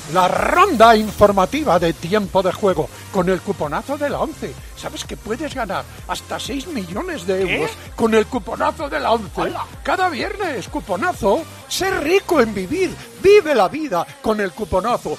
La ronda informativa de Tiempo de Juego con el cuponazo de la 11. ¿Sabes que puedes ganar hasta 6 millones de euros con el cuponazo de la 11? ¡Hola! Cada viernes, cuponazo. Ser rico en vivir. Vive la vida con el cuponazo.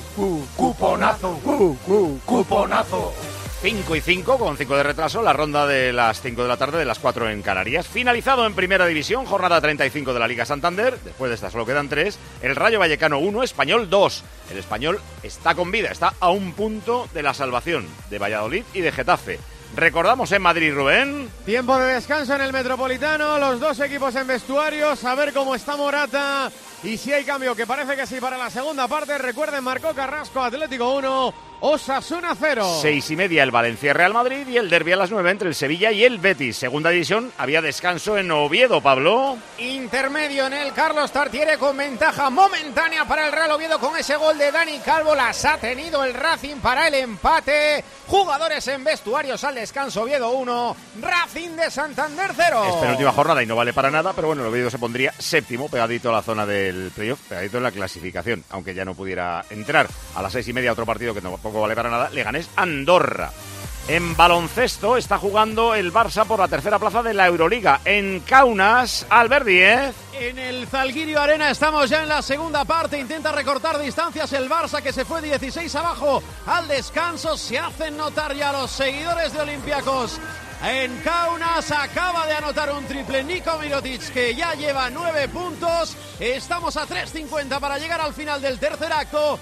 Cuponazo. Cuponazo. 5 y 5, con 5 de retraso, la ronda de las 5 de la tarde, de las 4 en Canarias. Finalizado en Primera División, jornada 35 de la Liga Santander. Después de esta solo quedan 3. El Rayo Vallecano 1, Español 2. El Español está con vida, está a un punto de la salvación de Valladolid y de Getafe. Recordamos en Madrid, Rubén. Tiempo de descanso en el Metropolitano, los dos equipos en vestuarios, a ver cómo está Morata y si hay cambio, que parece que sí para la segunda parte. Recuerden, marcó Carrasco, Atlético 1, Osasuna 0. 6:30 el Valencia-Real Madrid y el derbi a las 9 entre el Sevilla y el Betis. Segunda división, había descanso en Oviedo, Pablo. Intermedio en el Carlos Tartiere con ventaja momentánea para el Real Oviedo con ese gol de Dani Calvo. Las ha tenido el Racing para el empate. Jugadores en vestuarios al descanso, Oviedo 1, Racing de Santander 0. Es penúltima jornada y no vale para nada, pero bueno, el Oviedo se pondría séptimo, pegadito a la zona del playoff, pegadito en la clasificación, aunque ya no pudiera entrar. A las 6:30 otro partido que tampoco vale para nada, Leganés Andorra. En baloncesto está jugando el Barça por la tercera plaza de la Euroliga. En Kaunas, Albert Díez. En el Zalgirio Arena estamos ya en la segunda parte. Intenta recortar distancias el Barça, que se fue 16 abajo al descanso. Se hacen notar ya los seguidores de Olympiacos. En Kaunas acaba de anotar un triple Niko Mirotic, que ya lleva 9 puntos. Estamos a 3:50 para llegar al final del tercer acto.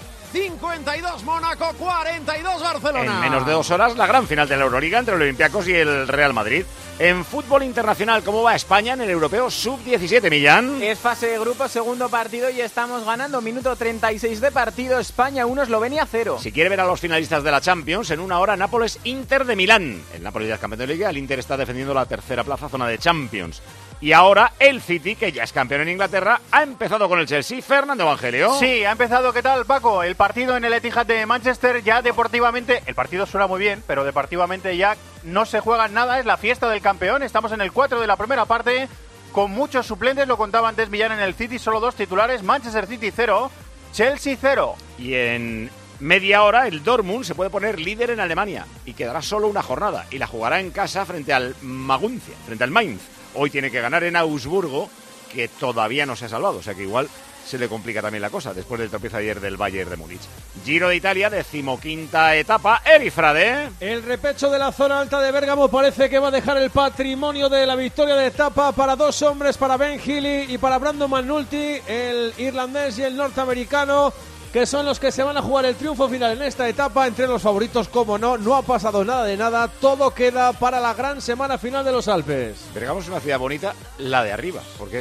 52 Mónaco, 42 Barcelona. En menos de 2 horas, la gran final de la Euroliga entre el Olympiacos y el Real Madrid. En fútbol internacional, ¿cómo va España en el europeo sub-17, Millán? Es fase de grupo, segundo partido y estamos ganando. Minuto 36 de partido, España 1, Eslovenia 0. Si quiere ver a los finalistas de la Champions, en una hora Nápoles-Inter de Milán. El Nápoles ya es campeón de Liga, el Inter está defendiendo la tercera plaza, zona de Champions. Y ahora el City, que ya es campeón en Inglaterra, ha empezado con el Chelsea. Fernando Evangelio. Sí, ha empezado. ¿Qué tal, Paco? El partido en el Etihad de Manchester ya deportivamente, el partido suena muy bien, pero deportivamente ya no se juega nada, es la fiesta del campeón. Estamos en el 4 de la primera parte, con muchos suplentes, lo contaba antes Millán en el City, solo 2 titulares, Manchester City 0, Chelsea 0. Y en media hora el Dortmund se puede poner líder en Alemania y quedará solo una jornada y la jugará en casa frente al Maguncia, frente al Mainz. Hoy tiene que ganar en Augsburgo, que todavía no se ha salvado, o sea que igual se le complica también la cosa después del tropiezo ayer del Bayern de Múnich. Giro de Italia, 15ª etapa, Eri Frade. El repecho de la zona alta de Bérgamo parece que va a dejar el patrimonio de la victoria de etapa para 2 hombres, para Ben Healy y para Brandon McNulty, el irlandés y el norteamericano, que son los que se van a jugar el triunfo final en esta etapa. Entre los favoritos, como no ha pasado nada de nada, todo queda para la gran semana final de los Alpes. Bergamo es una ciudad bonita, la de arriba, porque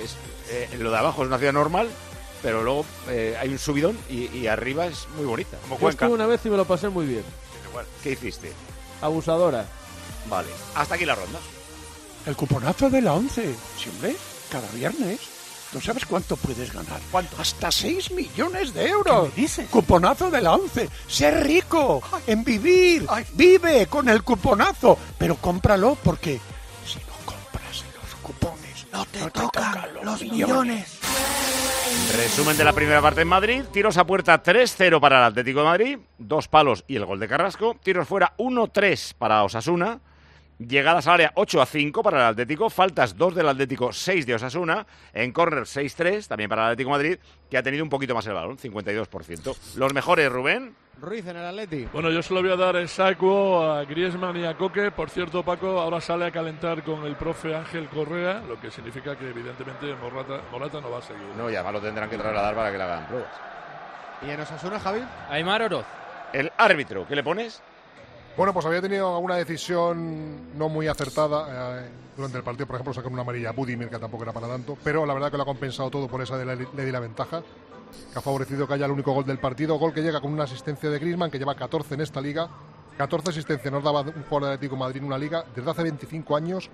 lo de abajo es una ciudad normal, pero luego hay un subidón y arriba es muy bonita. Como Cuenca. Yo estuve una vez y me lo pasé muy bien. ¿Qué hiciste? Abusadora. Vale, hasta aquí la ronda. El cuponazo de la 11, siempre, cada viernes. ¿No sabes cuánto puedes ganar? ¿Cuánto? Hasta 6 millones de euros. ¿Qué me dices? Cuponazo de la 11. Ser rico en vivir. Vive con el cuponazo. Pero cómpralo porque si no compras en los cupones, no te tocan los millones. Resumen de la primera parte en Madrid. Tiros a puerta 3-0 para el Atlético de Madrid. 2 palos y el gol de Carrasco. Tiros fuera 1-3 para Osasuna. Llegadas al área 8-5 para el Atlético, faltas 2 del Atlético, 6 de Osasuna, en córner 6-3 también para el Atlético de Madrid, que ha tenido un poquito más el balón, 52%. Los mejores, Rubén. Ruiz en el Atleti. Bueno, yo se lo voy a dar en saco a Griezmann y a Coque. Por cierto, Paco, ahora sale a calentar con el profe Ángel Correa, lo que significa que evidentemente Morata no va a seguir. No, y además lo tendrán que trasladar para que le hagan pruebas. ¿Y en Osasuna, Javi? Aimar Oroz. El árbitro, ¿qué le pones? Bueno, pues había tenido alguna decisión no muy acertada durante el partido. Por ejemplo, sacar una amarilla a Budimir, que tampoco era para tanto. Pero la verdad que lo ha compensado todo por esa de le di la ventaja, que ha favorecido que haya el único gol del partido. Gol que llega con una asistencia de Griezmann, que lleva 14 en esta liga. 14 asistencias nos daba un jugador de Atlético de Madrid en una liga desde hace 25 años.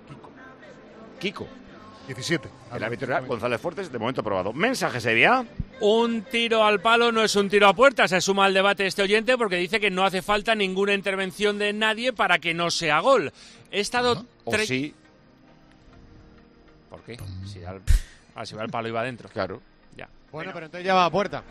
Kiko. 17. El árbitro era González Fuertes, de momento aprobado. Mensaje, Sevilla. Un tiro al palo no es un tiro a puerta. Se suma al debate este oyente porque dice que no hace falta ninguna intervención de nadie para que no sea gol. He estado... ¿O sí? ¿Por qué? Si va al palo y va adentro. Claro. Ya. Bueno, pero entonces ya va a puerta.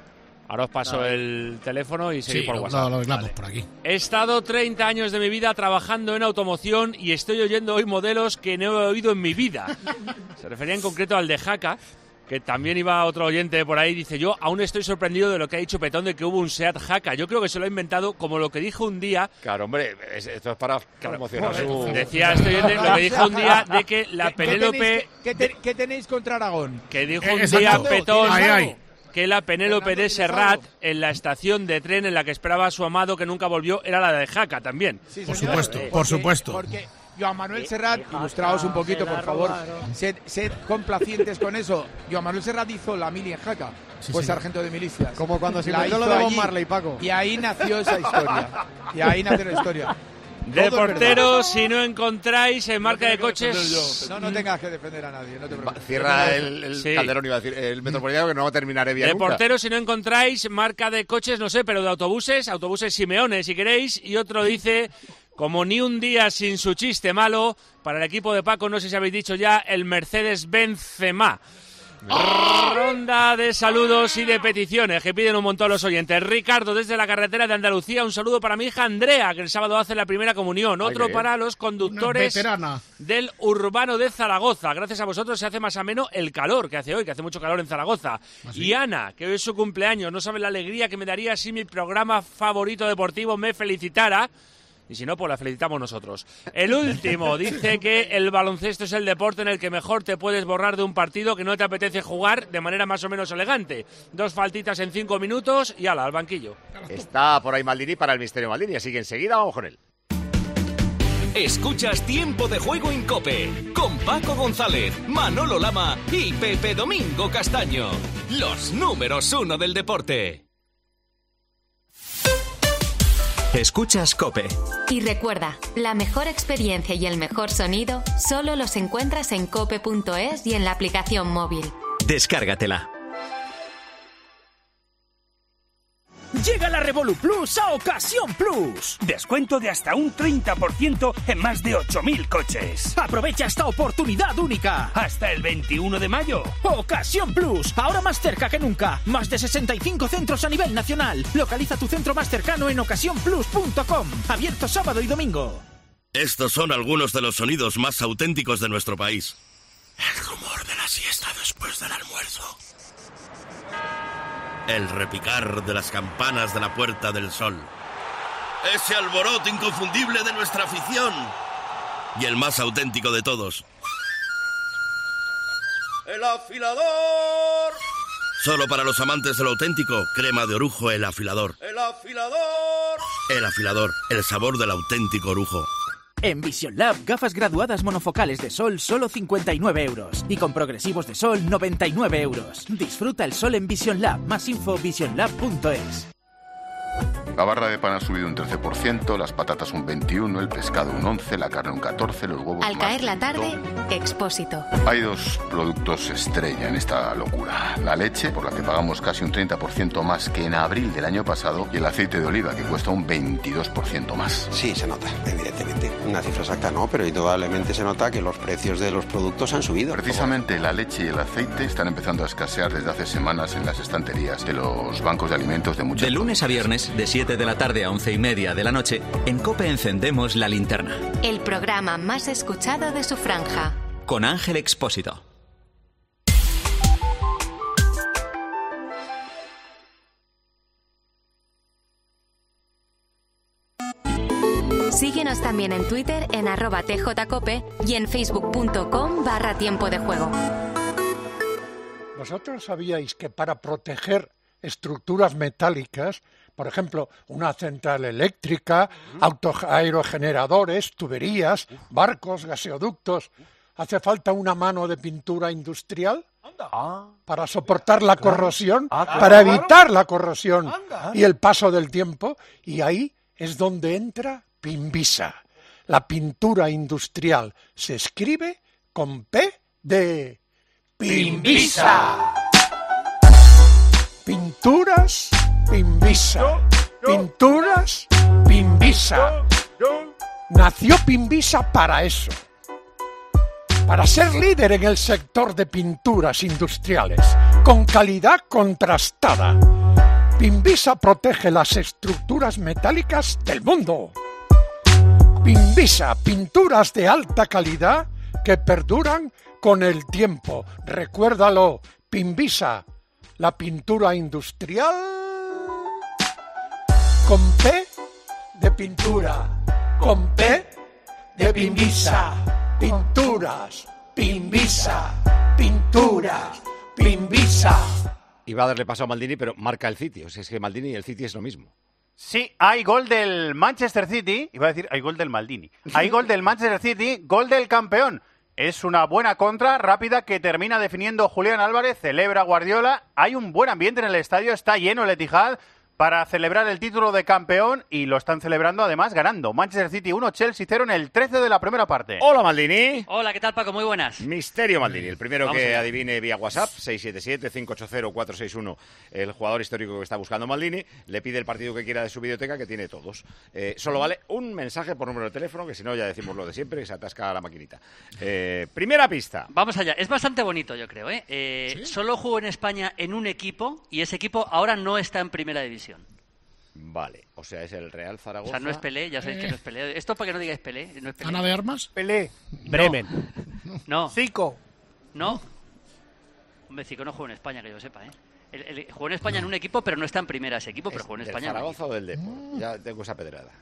Ahora os paso el teléfono y seguid por WhatsApp. Lo arreglamos por aquí. He estado 30 años de mi vida trabajando en automoción y estoy oyendo hoy modelos que no he oído en mi vida. Se refería en concreto al de Jaca, que también iba otro oyente por ahí, dice, yo aún estoy sorprendido de lo que ha dicho Petón de que hubo un SEAT Jaca. Yo creo que se lo ha inventado como lo que dijo un día... Claro, hombre, esto es para promocionar su... Decía este oyente lo que dijo un día de que la Penélope... ¿Qué tenéis contra Aragón? Que dijo un día Petón... que la Penélope de Serrat, en la estación de tren en la que esperaba a su amado que nunca volvió, era la de Jaca también. Sí, por supuesto. Porque Joan Manuel Serrat, ilustraos un poquito, por favor, sed complacientes con eso. Joan Manuel Serrat hizo la mili en Jaca, fue sargento de milicias. Como cuando se inventó lo de Bob Marley, Paco. Y ahí nació esa historia. De portero, si no encontráis en marca de coches... No tengas que defender a nadie, no te preocupes. Cierra el Calderón, iba a decir, el Metropolitano, que no terminaré bien. De nunca. portero, si no encontráis marca de coches, no sé, pero de autobuses Simeone, si queréis. Y otro dice, como ni un día sin su chiste malo, para el equipo de Paco, no sé si habéis dicho ya, el Mercedes Benzema. Ronda de saludos y de peticiones que piden un montón los oyentes. Ricardo, desde la carretera de Andalucía, un saludo para mi hija Andrea, que el sábado hace la primera comunión. Otro para los conductores del Urbano de Zaragoza. Gracias a vosotros se hace más ameno el calor que hace hoy, que hace mucho calor en Zaragoza. Y Ana, que hoy es su cumpleaños, no sabe la alegría que me daría si mi programa favorito deportivo me felicitara. Y si no, pues la felicitamos nosotros. El último dice que el baloncesto es el deporte en el que mejor te puedes borrar de un partido que no te apetece jugar de manera más o menos elegante. 2 faltitas en 5 minutos y ala, al banquillo. Está por ahí Maldini para el Misterio Maldini, así que enseguida vamos con él. Escuchas Tiempo de Juego en COPE con Paco González, Manolo Lama y Pepe Domingo Castaño. Los números 1 del deporte. Escuchas COPE. Y recuerda, la mejor experiencia y el mejor sonido solo los encuentras en cope.es y en la aplicación móvil. Descárgatela. Llega la Revolu Plus a Ocasión Plus. Descuento de hasta un 30% en más de 8.000 coches. Aprovecha esta oportunidad única. Hasta el 21 de mayo. Ocasión Plus, ahora más cerca que nunca. Más de 65 centros a nivel nacional. Localiza tu centro más cercano en ocasiónplus.com. Abierto sábado y domingo. Estos son algunos de los sonidos más auténticos de nuestro país. El rumor de la siesta después del almuerzo. El repicar de las campanas de la Puerta del Sol. Ese alboroto inconfundible de nuestra afición. Y el más auténtico de todos. ¡El afilador! Solo para los amantes de lo auténtico, crema de orujo El Afilador. ¡El afilador! El Afilador, el sabor del auténtico orujo. En Vision Lab, gafas graduadas monofocales de sol, solo 59 euros. Y con progresivos de sol, 99 euros. Disfruta el sol en Vision Lab. Más info, visionlab.es. La barra de pan ha subido un 13%, las patatas un 21%, el pescado un 11%, la carne un 14%, los huevos Al caer la tarde, Expósito. Hay 2 productos estrella en esta locura. La leche, por la que pagamos casi un 30% más que en abril del año pasado, y el aceite de oliva, que cuesta un 22% más. Sí, se nota, evidentemente. Una cifra exacta no, pero indudablemente se nota que los precios de los productos han subido. Precisamente la leche y el aceite están empezando a escasear desde hace semanas en las estanterías de los bancos de alimentos de muchas. De lunes a viernes, de 7 de la tarde a 11:30 de la noche, en COPE encendemos La Linterna. El programa más escuchado de su franja. Con Ángel Expósito. Síguenos también en Twitter en @tjcope y en facebook.com/tiempo de juego. ¿Vosotros sabíais que para proteger estructuras metálicas, por ejemplo, una central eléctrica, aerogeneradores, tuberías, barcos, gaseoductos, hace falta una mano de pintura industrial? Para soportar la corrosión, para evitar la corrosión y el paso del tiempo, y ahí es donde entra Pinvisa. La pintura industrial se escribe con P de Pinvisa. Pinturas Pinvisa. Pinturas Pinvisa. Nació Pinvisa para eso. Para ser líder en el sector de pinturas industriales, con calidad contrastada. Pinvisa protege las estructuras metálicas del mundo. Pinvisa, pinturas de alta calidad que perduran con el tiempo. Recuérdalo, Pinvisa, la pintura industrial con P de pintura, con P de Pinvisa. Pinturas, Pinvisa, pinturas, Pinvisa. Iba a darle paso a Maldini, pero marca el City. O sea, es que Maldini y el City es lo mismo. Sí, hay gol del Manchester City. Iba a decir, hay gol del Maldini. Hay gol del Manchester City, gol del campeón. Es una buena contra rápida que termina definiendo Julián Álvarez. Celebra Guardiola. Hay un buen ambiente en el estadio. Está lleno el Etihad para celebrar el título de campeón y lo están celebrando además ganando. Manchester City 1, Chelsea 0 en el 13 de la primera parte. Hola, Maldini. Hola, ¿qué tal, Paco? Muy buenas. Misterio Maldini, el primero Vamos que allá. adivine vía WhatsApp, 677-580-461, el jugador histórico que está buscando Maldini, le pide el partido que quiera de su videoteca, que tiene todos. Solo vale un mensaje por número de teléfono, que si no ya decimos lo de siempre, que se atasca la maquinita. Primera pista. Vamos allá. Es bastante bonito, yo creo, ¿eh? ¿Sí? Solo jugó en España en un equipo y ese equipo ahora no está en primera división. Vale, o sea, es el Real O Zaragoza. sea, no es Pelé, ya sabéis que no es Pelé. Esto para que no digáis Pelé. No es Pelé. ¿Ana de Armas? Pelé. Bremen. No. Zico. No. Hombre, Zico no jugó en España, que yo sepa, ¿eh? Jugó en España en un equipo, pero no está en primera ese equipo, pero jugó en ¿Del España. Zaragoza o del Depor? Ya tengo esa pedrada.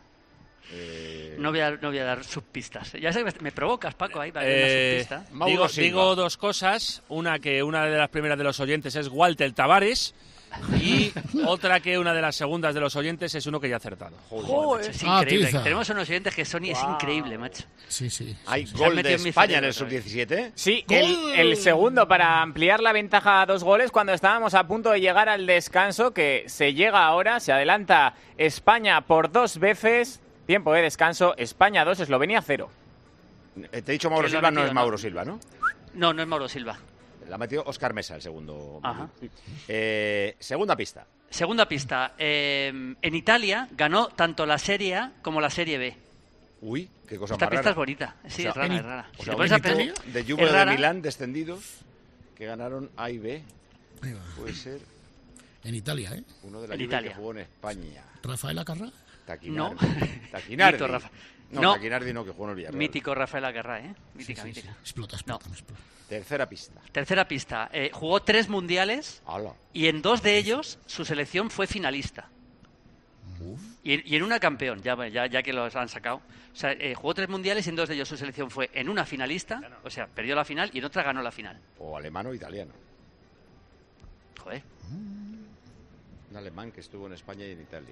No voy a dar subpistas. Ya sé que me provocas, Paco, ahí para que una subpista. Digo dos cosas. Una que una de las primeras de los oyentes es Walter Tavares. Y otra que una de las segundas de los oyentes es uno que ya ha acertado. Joder, es increíble. Tenemos unos oyentes que son es increíble, macho. Sí, sí. ¿Hay Se han gol metido de en mi España en el cerebro sub-17? Sí, el segundo para ampliar la ventaja a 2 goles cuando estábamos a punto de llegar al descanso, que se llega ahora, se adelanta España por 2 veces. Tiempo de descanso, España 2, Eslovenia 0. Te he dicho Mauro ¿Quién lo Silva, ha no metido, es Mauro Silva, ¿no? No, no es Mauro Silva. La ha metido Óscar Mesa, el segundo. Ajá. Segunda pista. Segunda pista. En Italia ganó tanto la Serie A como la Serie B. Uy, qué cosa Esta más pista rara. es bonita. Sí, O sea, es rara. O Si sea, te pones a pensar, de es Juve de rara. Milán descendidos que ganaron A y B. Puede ser En Italia, ¿eh? uno de la En Juve Italia. que jugó en España. ¿Rafael Acarrá? Taquinardi. No. Taquinardi. Mito, Rafa. No, No. Taquinardi no, que jugó en el Villarreal. Mítico Rafael Acarrá, ¿eh? Mítica, mítica. Explota. Tercera pista. Tercera pista. Jugó 3 mundiales Hala. y en 2 de ellos su selección fue finalista. Y en una campeón, ya que los han sacado. O sea, jugó 3 mundiales y en 2 de ellos su selección fue en una finalista, o sea, perdió la final y en otra ganó la final. O alemán o italiano. Joder. Un alemán que estuvo en España y en Italia.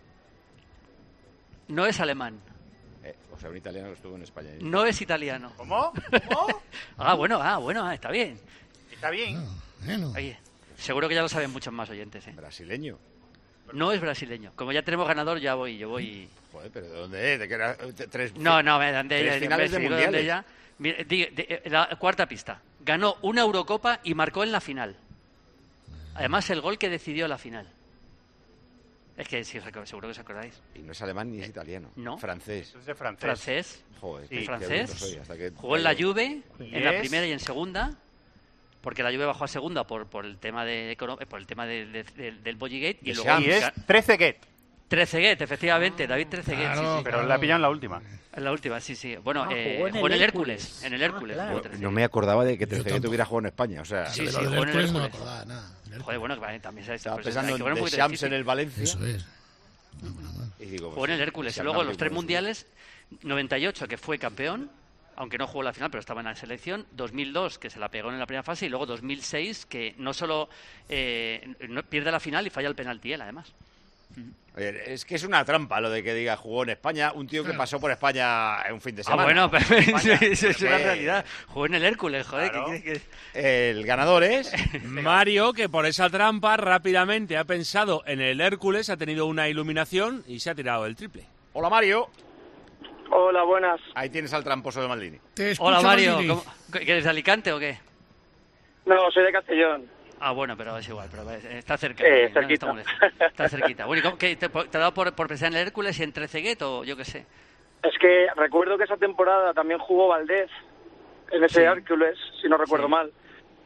No es alemán. O sea, un italiano que estuvo en España. Y en No es italiano. ¿Cómo? Bueno, está bien. Está bien. Oye, seguro que ya lo saben muchos más oyentes, ¿eh? Brasileño. No es brasileño. Como ya tenemos ganador, yo voy. Joder, pero ¿de dónde es? ¿De qué era? Tres finales de mundiales. La cuarta pista. Ganó una Eurocopa y marcó en la final. Además, el gol que decidió la final. Es que sí, seguro que os acordáis. Y no es alemán ni es italiano. No. Francés. Es de francés. Francés. Joder, Sí, qué francés. bruto soy, hasta que- Jugó en la Juve, en la Yes. primera y en segunda. Porque la Juve bajó a segunda por el tema del Bollygate. Y luego Y es Trezeguet. Trezeguet, efectivamente, David Trezeguet. Claro, sí. pero la pillan en la última. En la última, sí. Bueno, jugó en el Hércules. En el Hércules. jugó Trezeguet. No me acordaba de que Trezeguet hubiera jugado en España. O sea, Sí, de sí, lo del jugó en el Hércules no me Hércules. acordaba nada. Joder, bueno, que vale, también sabes. estaba pues, pensando hay que en poner un De poquito Shams difícil. en el Valencia. Eso es. Y digo, Jugó en el Hércules. Y luego los 3 mundiales, 98, que fue campeón, aunque no jugó la final, pero estaba en la selección. 2002, que se la pegó en la primera fase. Y luego 2006, que no solo no pierde la final y falla el penalti él, además. Oye, es que es una trampa lo de que diga jugó en España un tío que pasó por España en un fin de semana. Bueno, pero España. es una realidad. Jugó en el Hércules, joder. Claro. ¿Qué quieres que...? El ganador es Mario, que por esa trampa rápidamente ha pensado en el Hércules, ha tenido una iluminación y se ha tirado el triple. Hola, Mario. Hola, buenas. Ahí tienes al tramposo de Maldini. Hola, Mario. ¿Que eres de Alicante o qué? No, soy de Castellón. Ah, bueno, pero es igual, pero está cerca. Cerquita. No está muy lejos. Está cerquita. Bueno, ¿y cómo, te ha dado por pensar en el Hércules y en Trezeguet o yo qué sé? Es que recuerdo que esa temporada también jugó Valdés en ese Hércules, si no recuerdo mal.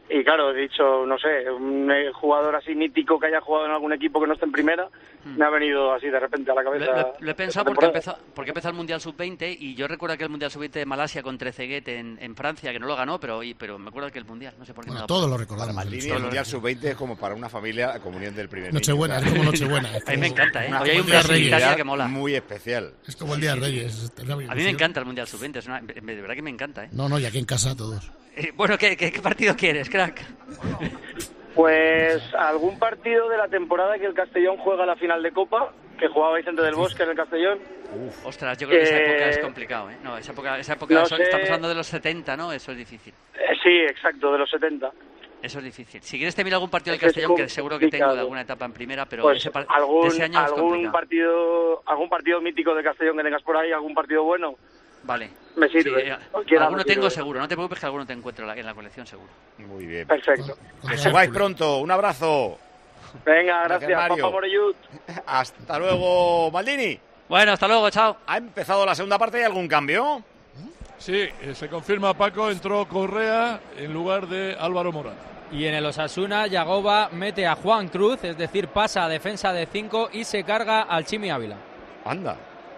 Y claro, he dicho, no sé, un jugador así mítico que haya jugado en algún equipo que no esté en primera, me ha venido así de repente a la cabeza. Lo he pensado porque empezó el Mundial Sub-20 y yo recuerdo aquel Mundial Sub-20 de Malasia con Trezeguet en Francia, que no lo ganó, pero me acuerdo que el Mundial, no sé por qué. Bueno, todos lo recordamos. Maldini, el Mundial Sub-20 es como para una familia la comunión del primer Nochebuena, niño. Es como Nochebuena. A mí me encanta, ¿eh? Hoy hay un Día de Brasil Italia Reyes. que mola. Muy especial. Es como el Día de Reyes. A mí me encanta el Mundial Sub-20, de verdad que me encanta, ¿eh? No, y aquí en casa todos. Bueno, ¿qué partido quieres, crack? Pues algún partido de la temporada que el Castellón juega la final de Copa, que jugaba Vicente del Bosque en el Castellón. Ostras, yo creo que esa época es complicado, ¿eh? No, esa época no sé. Estamos hablando de los 70, ¿no? Eso es difícil. Sí, exacto, de los 70. Eso es difícil. Si quieres te miro algún partido del Castellón, que seguro que tengo de alguna etapa en primera, pero pues de algún ese año es complicado. algún partido mítico de Castellón que tengas por ahí, algún partido bueno. Vale. Me sirve. Sí, alguno tengo seguro, no te preocupes que alguno te encuentro en la colección seguro. Muy bien. Perfecto. Que subáis pronto. Un abrazo. Venga, gracias. Mario. Hasta luego, Maldini. Bueno, hasta luego, chao. ¿Ha empezado la segunda parte? ¿Hay algún cambio? Sí, se confirma, Paco, entró Correa en lugar de Álvaro Morata. Y en el Osasuna, Yagoba mete a Juan Cruz, es decir, pasa a defensa de 5 y se carga al Chimi Ávila. Anda.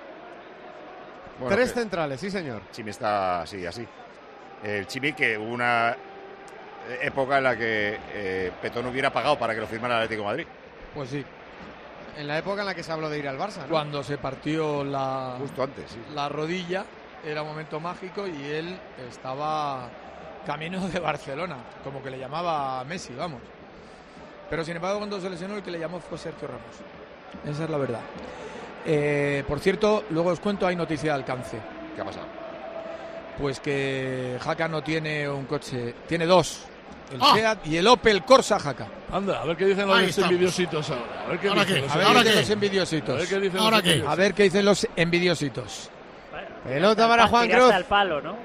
Bueno, Tres centrales, sí señor. Chimi está así. El Chimi, que hubo una época en la que Petón hubiera pagado para que lo firmara el Atlético de Madrid. Pues sí. En la época en la que se habló de ir al Barça, ¿no? Cuando se partió justo antes, sí. la rodilla, era un momento mágico y él estaba camino de Barcelona, como que le llamaba Messi, vamos. Pero sin embargo, cuando se lesionó, el que le llamó fue Sergio Ramos. Esa es la verdad. Por cierto, luego os cuento, hay noticia de alcance. ¿Qué ha pasado? Pues que Jaca no tiene un coche, tiene dos. El Seat y el Opel Corsa Jaca. Anda, a ver qué dicen los envidiositos ahora. A ver qué dicen los envidiositos. A ver qué dicen los envidiositos. A ver qué dicen los envidiositos. Pelota para Juan Cruz. Al palo, ¿no?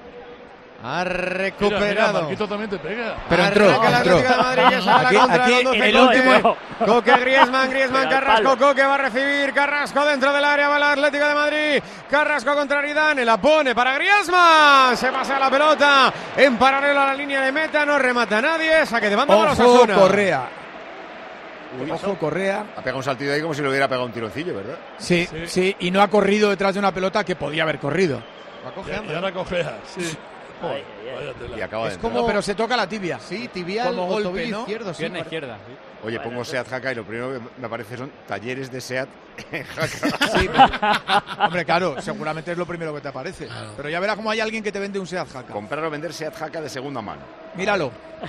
Ha recuperado. Mira, Marquito también te pega. Pero entró. El Atlético de Madrid ya sale a la contra, conduce el último. Coque, Griezmann, Carrasco, Coque va a recibir, Carrasco dentro del área, va el Atlético de Madrid, Carrasco contra Aridane, la pone para Griezmann, se pasa la pelota en paralelo a la línea de meta, no remata nadie, saque de banda para Osasuna. Correa. Ojo, Correa. Ha pegado un saltito ahí como si le hubiera pegado un tironcillo, ¿verdad? Sí, y no ha corrido detrás de una pelota que podía haber corrido. Y ahora cojea, sí. Y acaba de entrar. Pero se toca la tibia. Sí, tibial como o golpe, tobillo ¿no? izquierdo. Pierna izquierda. Sí. Oye, pongo Seat Jaca y lo primero que me aparece son talleres de Seat en Jaca. Sí, pero, hombre, claro, seguramente es lo primero que te aparece. Claro. Pero ya verás cómo hay alguien que te vende un Seat Jaca. Comprar o vender Seat Jaca de segunda mano. Míralo.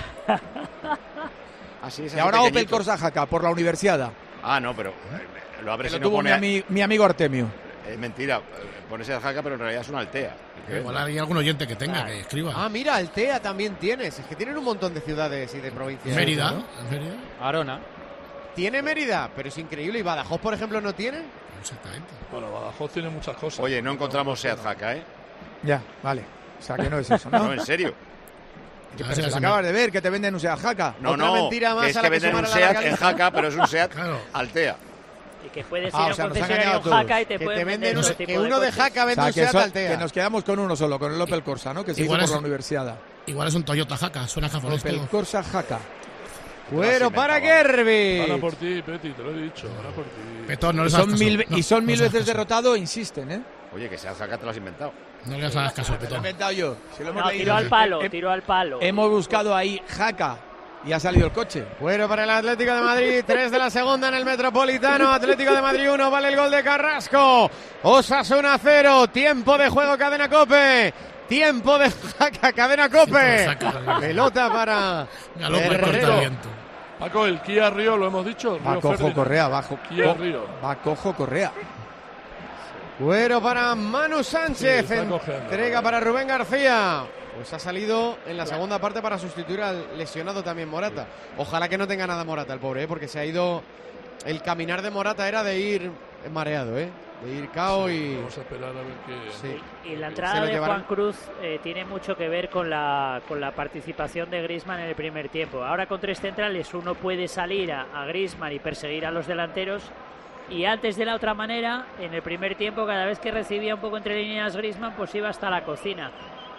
Así es. Y ahora Opel Corsa Jaca por la universidad. Ah, no, pero lo abres que y lo tuvo pone... mi amigo Artemio. Es mentira, pone Seat Jaca, pero en realidad es una Altea. Igual hay algún oyente que tenga, que escriba. Ah, mira, Altea también tienes. Es que tienen un montón de ciudades y de provincias. Mérida, ¿no? Mérida. Arona. Tiene Mérida, pero es increíble. ¿Y Badajoz, por ejemplo, no tiene? Exactamente. Bueno, Badajoz tiene muchas cosas. Oye, no encontramos Seat Jaca, ¿eh? Ya, vale. O sea, que no es eso, ¿no? No, en serio. Pero si lo acabas de ver, que te venden un Seat Jaca. No, Otra mentira más que es a que la que venden un Seat en Jaca, pero es un Seat Altea. Y que puedes ir a un concesionario todos. Jaca y te pueden vender otro tipo que uno de Jaca vende un Seat Altea. Que nos quedamos con uno solo, con el Opel Corsa, ¿no? Que se hizo por la universidad. Igual es un Toyota Jaca, suena japonés. Opel Corsa Jaca. Cuero para Gerbi. Ahora por ti, Peti, te lo he dicho. Ahora por ti. Petón, no les y son mil veces derrotado, insisten, ¿eh? Oye, que Seat Jaca te lo has inventado. No le hagas caso, Petón. Lo he inventado yo. Si lo hemos leído. Tiró al palo. Hemos buscado ahí Jaca y ha salido el coche. Bueno, para el Atlético de Madrid, 3 de la segunda en el Metropolitano. Atlético de Madrid 1, vale el gol de Carrasco. Osasuna 0, tiempo de juego, Cadena COPE. Tiempo de Jaca, Cadena COPE. Pelota para Herrero. Paco, el Kia Río, lo hemos dicho. Va cojo Correa, bajo. Kia Río. Va cojo Correa. Cuero para Manu Sánchez, entrega para Rubén García. Pues ha salido en la segunda parte para sustituir al lesionado también Morata. Ojalá que no tenga nada Morata el pobre, porque se ha ido... El caminar de Morata era de ir mareado, de ir cao y... Vamos a esperar a ver qué... Sí. Y la entrada de Juan Cruz tiene mucho que ver con la participación de Griezmann en el primer tiempo. Ahora con tres centrales uno puede salir a Griezmann y perseguir a los delanteros. Y antes de la otra manera, en el primer tiempo, cada vez que recibía un poco entre líneas Griezmann, pues iba hasta la cocina.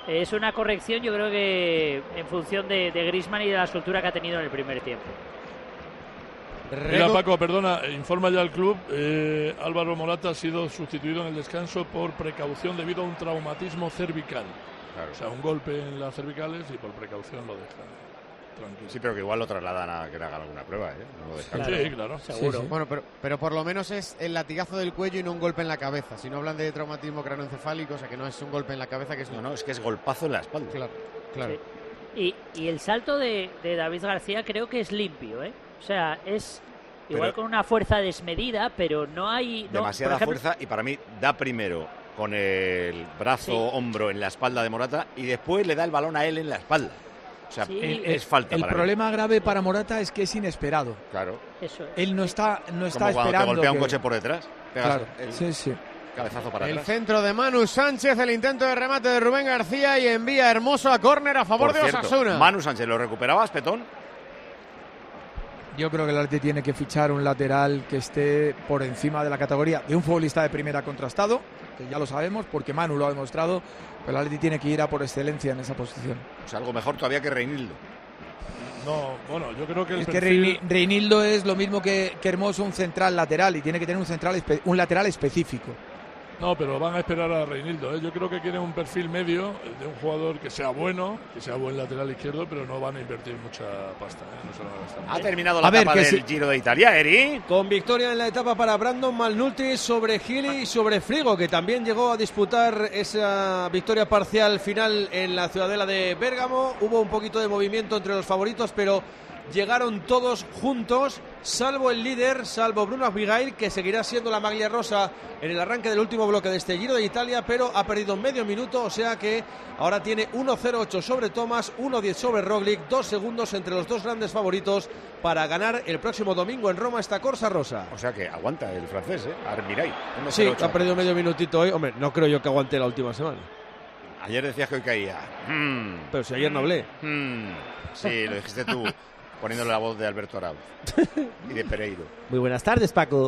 Es una corrección, yo creo que en función de Griezmann y de la soltura que ha tenido en el primer tiempo. Mira, Paco, perdona, informa ya el club. Álvaro Morata ha sido sustituido en el descanso por precaución debido a un traumatismo cervical. Claro. O sea, un golpe en las cervicales y por precaución lo deja tranquilo. Sí, pero que igual lo trasladan a que le hagan alguna prueba, ¿eh? No lo dejan. Sí, claro. Seguro. Sí. Bueno, pero por lo menos es el latigazo del cuello y no un golpe en la cabeza. Si no hablan de traumatismo craneoencefálico, o sea que no es un golpe en la cabeza, que es No, es que es golpazo en la espalda. Claro. Sí. Y el salto de David García creo que es limpio, ¿eh? O sea, es igual con una fuerza desmedida, pero no hay... demasiada fuerza, y para mí da primero con el brazo, hombro en la espalda de Morata y después le da el balón a él en la espalda. O sea, es falta. El para problema grave para Morata es que es inesperado. Claro. Eso es. Él no está Como esperando. Cuando te golpea un coche por detrás. Claro. Sí. Cabezazo para el atrás. Centro de Manu Sánchez, el intento de remate de Rubén García y envía Hermoso a córner a favor de Osasuna. Manu Sánchez, ¿lo recuperabas, Petón? Yo creo que el Atleti tiene que fichar un lateral que esté por encima de la categoría de un futbolista de primera contrastado, que ya lo sabemos porque Manu lo ha demostrado, pero el Atleti tiene que ir a por excelencia en esa posición. O sea, algo mejor todavía que Reinildo. No, bueno, yo creo que es que Reinildo es lo mismo que Hermoso, un central lateral, y tiene que tener un lateral específico. No, pero van a esperar a Reinildo, ¿eh? Yo creo que quieren un perfil medio de un jugador que sea bueno, que sea buen lateral izquierdo, pero no van a invertir mucha pasta, ¿eh? No se van a gastar. Ha terminado la etapa del Giro de Italia, Eri. Con victoria en la etapa para Brandon Malnulti sobre Gili y sobre Frigo, que también llegó a disputar esa victoria parcial final en la Ciudadela de Bérgamo. Hubo un poquito de movimiento entre los favoritos, pero llegaron todos juntos, salvo el líder, salvo Bruno Abigail, que seguirá siendo la maglia rosa en el arranque del último bloque de este Giro de Italia, pero ha perdido medio minuto, o sea que ahora tiene 1.08 sobre Thomas, 1.10 sobre Roglic, 2 segundos entre los dos grandes favoritos para ganar el próximo domingo en Roma esta Corsa Rosa. O sea que aguanta el francés, Armirai. Sí, ha perdido medio minutito hoy. Hombre, no creo yo que aguante la última semana. Ayer decías que hoy caía. Pero si ayer no hablé. Sí, lo dijiste tú. Poniéndole la voz de Alberto Arauz y de Pereiro. Muy buenas tardes, Paco.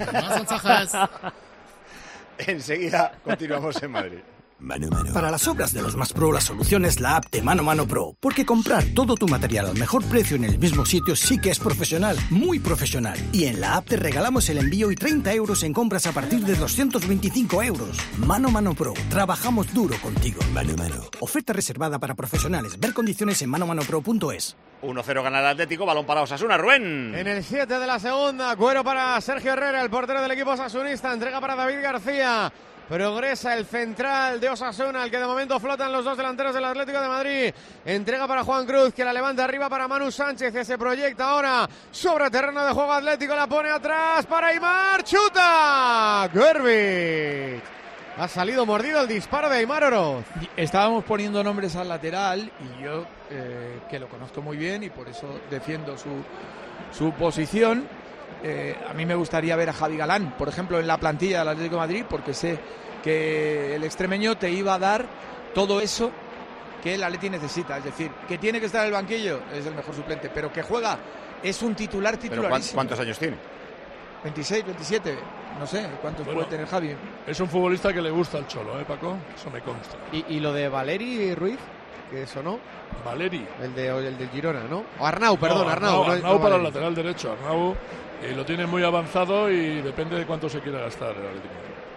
Enseguida continuamos en Madrid. Mano a Mano. Para las obras de los más pro, la solución es la app de Mano a Mano Pro. Porque comprar todo tu material al mejor precio en el mismo sitio sí que es profesional, muy profesional. Y en la app te regalamos el envío y 30 euros en compras a partir de 225 euros. Mano a Mano Pro. Trabajamos duro contigo. Mano a Mano. Oferta reservada para profesionales. Ver condiciones en manomanopro.es. 1-0 gana el Atlético, balón para Osasuna, Rubén. En el 7 de la segunda, cuero para Sergio Herrera, el portero del equipo osasunista, entrega para David García. Progresa el central de Osasuna, el que de momento flotan los dos delanteros del Atlético de Madrid. Entrega para Juan Cruz, que la levanta arriba para Manu Sánchez, que se proyecta ahora sobre terreno de juego Atlético, la pone atrás para Aimar, chuta. Gervich. Ha salido mordido el disparo de Aimar Oroz. Estábamos poniendo nombres al lateral y yo, que lo conozco muy bien y por eso defiendo su posición, a mí me gustaría ver a Javi Galán, por ejemplo, en la plantilla del Atlético de Madrid, porque sé que el extremeño te iba a dar todo eso que el Atleti necesita. Es decir, que tiene que estar en el banquillo, es el mejor suplente, pero que juega, es un titularísimo. ¿Pero cuántos años tiene? 26, 27, no sé cuántos puede tener Javi. Es un futbolista que le gusta al Cholo, Paco, eso me consta. ¿Y lo de Valeri Ruiz? Que eso no. Valeri. El del Girona, ¿no? O Arnau, perdón, no, Arnau. Arnau para el lateral derecho. Arnau lo tiene muy avanzado y depende de cuánto se quiera gastar el Atlético.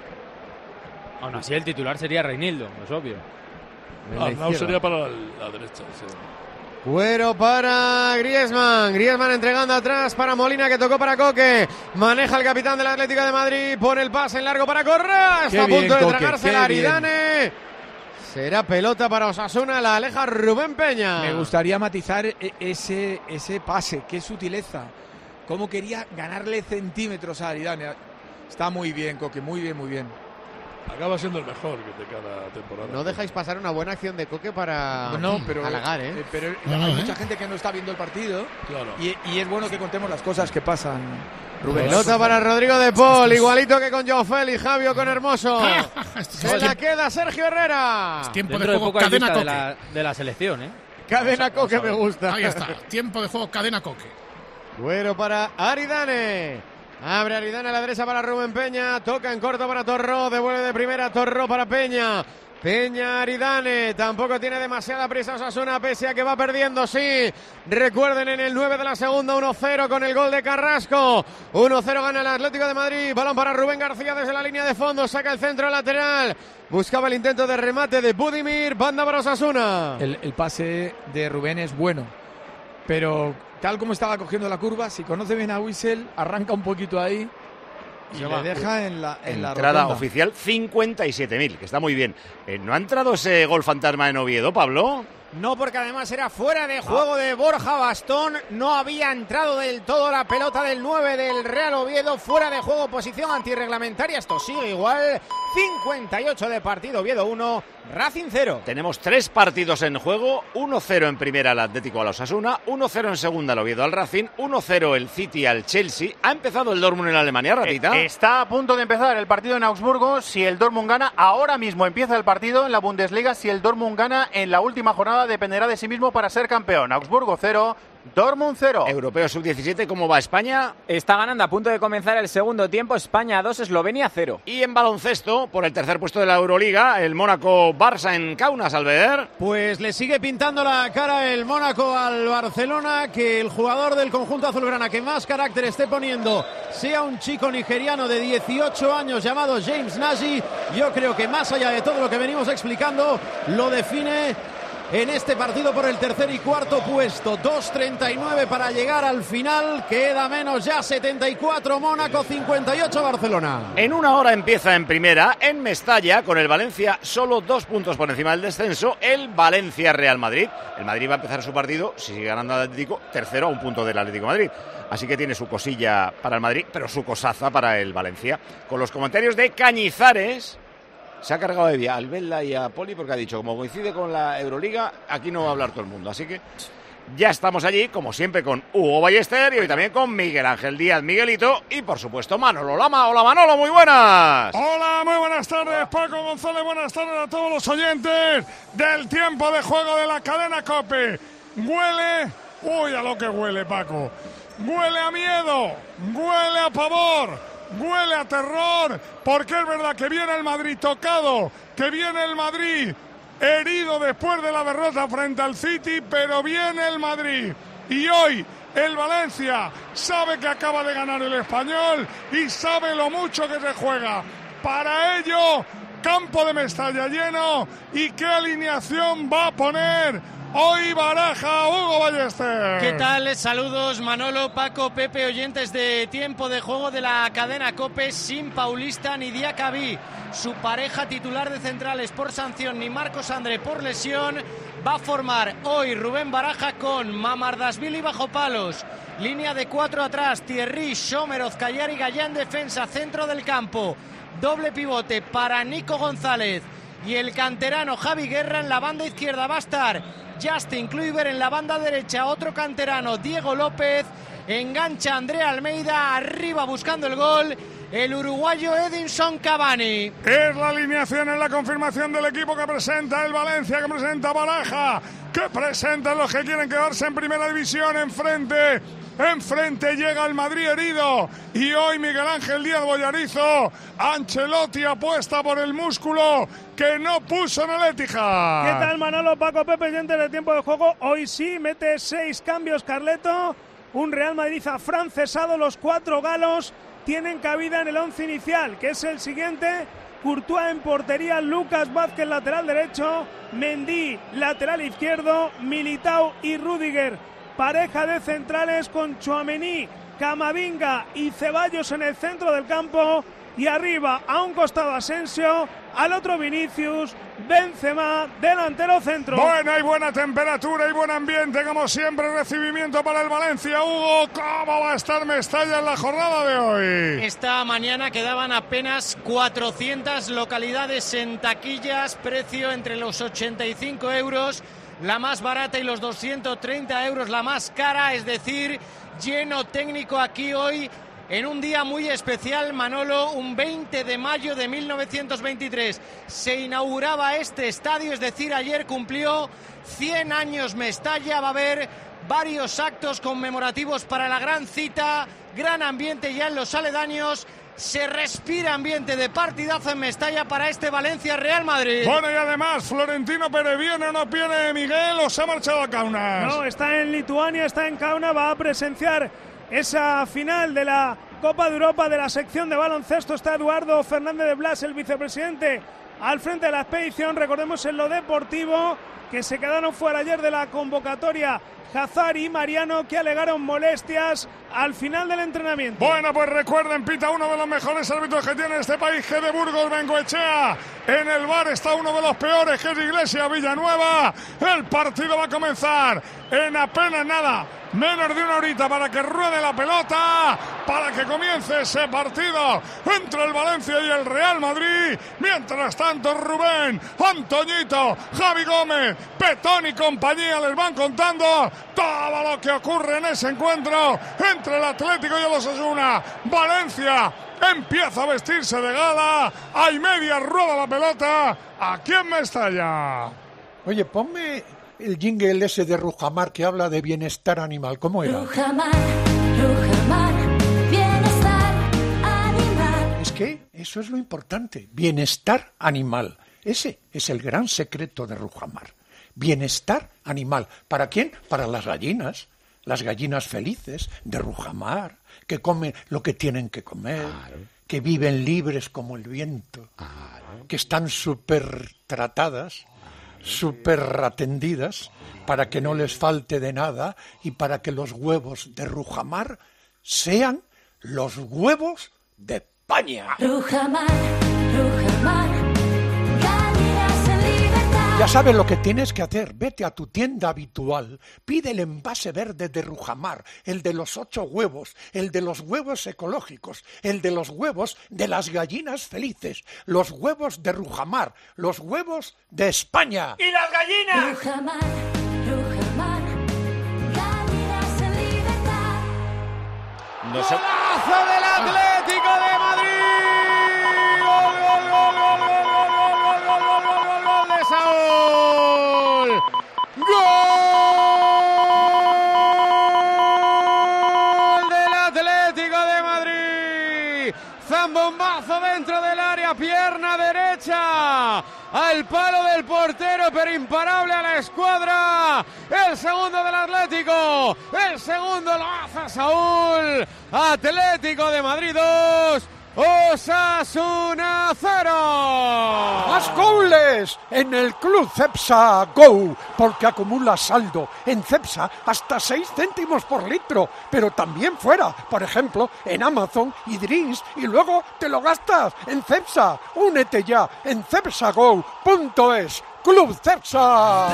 Aún así el titular sería Reinildo, es obvio. Arnau sería para la derecha, sí. Cuero para Griezmann. Griezmann entregando atrás para Molina, que tocó para Coque. Maneja el capitán del Atlético de Madrid. Pone el pase en largo para Correa. Está a punto de tragarse la Aridane. Será pelota para Osasuna. La aleja Rubén Peña. Me gustaría matizar ese pase. Qué sutileza. Cómo quería ganarle centímetros a Aridane. Está muy bien, Coque. Muy bien, muy bien. Acaba siendo el mejor de cada temporada. No dejáis pasar una buena acción de Coque para pero halagar, pero hay mucha gente que no está viendo el partido. Claro. Y es bueno que contemos las cosas que pasan. Rubén. Pelota para Rodrigo de Paul, igualito que con Joao Félix, Javio con Hermoso. Se la queda Sergio Herrera. Tiempo de juego, cadena Coque. De la selección, Cadena Coque me gusta. Ahí está, tiempo de juego, cadena Coque. Bueno para Aridane. Abre Aridane a la derecha para Rubén Peña. Toca en corto para Torró. Devuelve de primera Torró para Peña. Peña Aridane tampoco tiene demasiada prisa Osasuna, pese a que va perdiendo, sí. Recuerden, en el 9 de la segunda, 1-0 con el gol de Carrasco. 1-0 gana el Atlético de Madrid. Balón para Rubén García desde la línea de fondo. Saca el centro lateral. Buscaba el intento de remate de Budimir. Banda para Osasuna. El pase de Rubén es bueno, pero tal como estaba cogiendo la curva, si conoce bien a Wissel, arranca un poquito ahí y le deja en la entrada rotonda. oficial 57.000, que está muy bien. ¿No ha entrado ese gol fantasma en Oviedo, Pablo? No, porque además era fuera de juego de Borja Bastón. No había entrado del todo la pelota del 9 del Real Oviedo. Fuera de juego, posición antirreglamentaria. Esto sigue igual. 58 de partido, Oviedo 1, Racing 0. Tenemos 3 partidos en juego. 1-0 en primera el Atlético al Osasuna, 1-0 en segunda el Oviedo al Racing, 1-0 el City al Chelsea. ¿Ha empezado el Dortmund en Alemania, Ratita? Está a punto de empezar el partido en Augsburgo. Si el Dortmund gana, ahora mismo empieza el partido en la Bundesliga. Si el Dortmund gana en la última jornada, dependerá de sí mismo para ser campeón. Augsburgo 0, Dortmund 0. Europeo sub-17, ¿cómo va España? Está ganando a punto de comenzar el segundo tiempo. España 2, Eslovenia 0. Y en baloncesto, por el tercer puesto de la Euroliga, el Mónaco-Barça en Kaunas, Albert. Pues le sigue pintando la cara el Mónaco al Barcelona, que el jugador del conjunto azulgrana que más carácter esté poniendo sea un chico nigeriano de 18 años llamado James Naji. Yo creo que más allá de todo lo que venimos explicando, lo define en este partido por el tercer y cuarto puesto. 2:39 para llegar al final. Queda menos ya. 74 Mónaco, 58 Barcelona. En una hora empieza en primera, en Mestalla, con el Valencia solo 2 puntos por encima del descenso, el Valencia-Real Madrid. El Madrid va a empezar su partido, si sigue ganando al Atlético, tercero a un punto del Atlético de Madrid. Así que tiene su cosilla para el Madrid, pero su cosaza para el Valencia. Con los comentarios de Cañizares. Se ha cargado de vía al Vela y a Poli porque ha dicho, como coincide con la Euroliga, aquí no va a hablar todo el mundo. Así que ya estamos allí, como siempre, con Hugo Ballester y hoy también con Miguel Ángel Díaz, Miguelito, y por supuesto Manolo Lama. Hola Manolo, muy buenas. Hola, muy buenas tardes, Paco González, buenas tardes a todos los oyentes del tiempo de juego de la cadena COPE. Huele, uy, a lo que huele, Paco. Huele a miedo, huele a pavor, huele a terror, porque es verdad que viene el Madrid tocado, que viene el Madrid herido después de la derrota frente al City, pero viene el Madrid. Y hoy el Valencia sabe que acaba de ganar el Español y sabe lo mucho que se juega. Para ello, campo de Mestalla lleno. ¿Y qué alineación va a poner hoy Baraja, Hugo Ballester? ¿Qué tal? Saludos Manolo, Paco, Pepe, oyentes de tiempo de juego de la cadena COPE. Sin Paulista ni Diacabí, su pareja titular de centrales por sanción, ni Marcos André por lesión. Va a formar hoy Rubén Baraja con Mamardashvili bajo palos. Línea de 4 atrás, Thierry, Sommer, Ozcayar y Gallán defensa, centro del campo. Doble pivote para Nico González y el canterano Javi Guerra. En la banda izquierda va a estar Justin Kluivert, en la banda derecha otro canterano, Diego López. Engancha Andrea Almeida, arriba buscando el gol, el uruguayo Edinson Cavani. Es la alineación, es la confirmación del equipo que presenta el Valencia, que presenta Baraja, que presentan los que quieren quedarse en primera división. Enfrente llega el Madrid herido y hoy Miguel Ángel Díaz Bollarizo. Ancelotti apuesta por el músculo que no puso en el Etihad. ¿Qué tal, Manolo, Paco, Pepe, oyentes de tiempo de juego? Hoy sí mete 6 cambios Carleto. Un Real Madrid afrancesado. Los 4 galos tienen cabida en el 11 inicial, que es el siguiente: Courtois en portería, Lucas Vázquez lateral derecho, Mendy lateral izquierdo, Militao y Rüdiger pareja de centrales, con Tchouaméni, Camavinga y Ceballos en el centro del campo, y arriba a un costado Asensio, al otro Vinicius, Benzema, delantero centro. Buena y buena temperatura y buen ambiente, como siempre. Recibimiento para el Valencia. Hugo, ¿cómo va a estar Mestalla en la jornada de hoy? Esta mañana quedaban apenas 400 localidades en taquillas, precio entre los 85 euros la más barata y los 230 euros la más cara, es decir, lleno técnico aquí hoy en un día muy especial, Manolo. Un 20 de mayo de 1923 se inauguraba este estadio, es decir, ayer cumplió 100 años Mestalla. Va a haber varios actos conmemorativos para la gran cita, gran ambiente ya en los aledaños. Se respira ambiente de partidazo en Mestalla para este Valencia-Real Madrid. Bueno, y además, Florentino Pérez, ¿viene o no viene Miguel o se ha marchado a Kaunas? No, está en Lituania, está en Kaunas, va a presenciar esa final de la Copa de Europa de la sección de baloncesto. Está Eduardo Fernández de Blas, el vicepresidente, al frente de la expedición. Recordemos en lo deportivo que se quedaron fuera ayer de la convocatoria Hazard y Mariano, que alegaron molestias al final del entrenamiento. Bueno, pues recuerden, pita uno de los mejores árbitros que tiene este país, G de Burgos, Bengoechea. En el bar está uno de los peores, que es Iglesias Villanueva. El partido va a comenzar en apenas nada, menos de una horita, para que ruede la pelota, para que comience ese partido entre el Valencia y el Real Madrid. Mientras tanto, Rubén, Antoñito, Javi Gómez, Petón y compañía les van contando todo lo que ocurre en ese encuentro entre el Atlético y el Osasuna. Valencia empieza a vestirse de gala, hay media rueda la pelota aquí en Mestalla. Oye, ponme el jingle ese de Rujamar que habla de bienestar animal. ¿Cómo era? Rujamar, bienestar animal. Es que eso es lo importante, bienestar animal. Ese es el gran secreto de Rujamar. Bienestar animal. ¿Para quién? Para las gallinas felices de Rujamar, que comen lo que tienen que comer, que viven libres como el viento, que están súper tratadas, súper atendidas, para que no les falte de nada y para que los huevos de Rujamar sean los huevos de España. Rujamar, gallinas en libertad. Ya sabes lo que tienes que hacer, vete a tu tienda habitual, pide el envase verde de Rujamar, el de los 8 huevos, el de los huevos ecológicos, el de los huevos de las gallinas felices, los huevos de Rujamar, los huevos de España. ¡Y las gallinas! Rujamar, gallinas en libertad. No sé. ¡Golazo del Atlético de Madrid! ¡Gol de Saúl! ¡Gol del Atlético de Madrid! Zambombazo dentro del área, pierna derecha al palo del portero, pero imparable a la escuadra. El segundo del Atlético, el segundo lo hace Saúl. Atlético de Madrid 2, Osasuna 0. ¡Más goles en el Club Cepsa Go! Porque acumula saldo en Cepsa hasta 6 céntimos por litro, pero también fuera, por ejemplo, en Amazon y Drinks, y luego te lo gastas en Cepsa. Únete ya en cepsago.es. Club Cepsa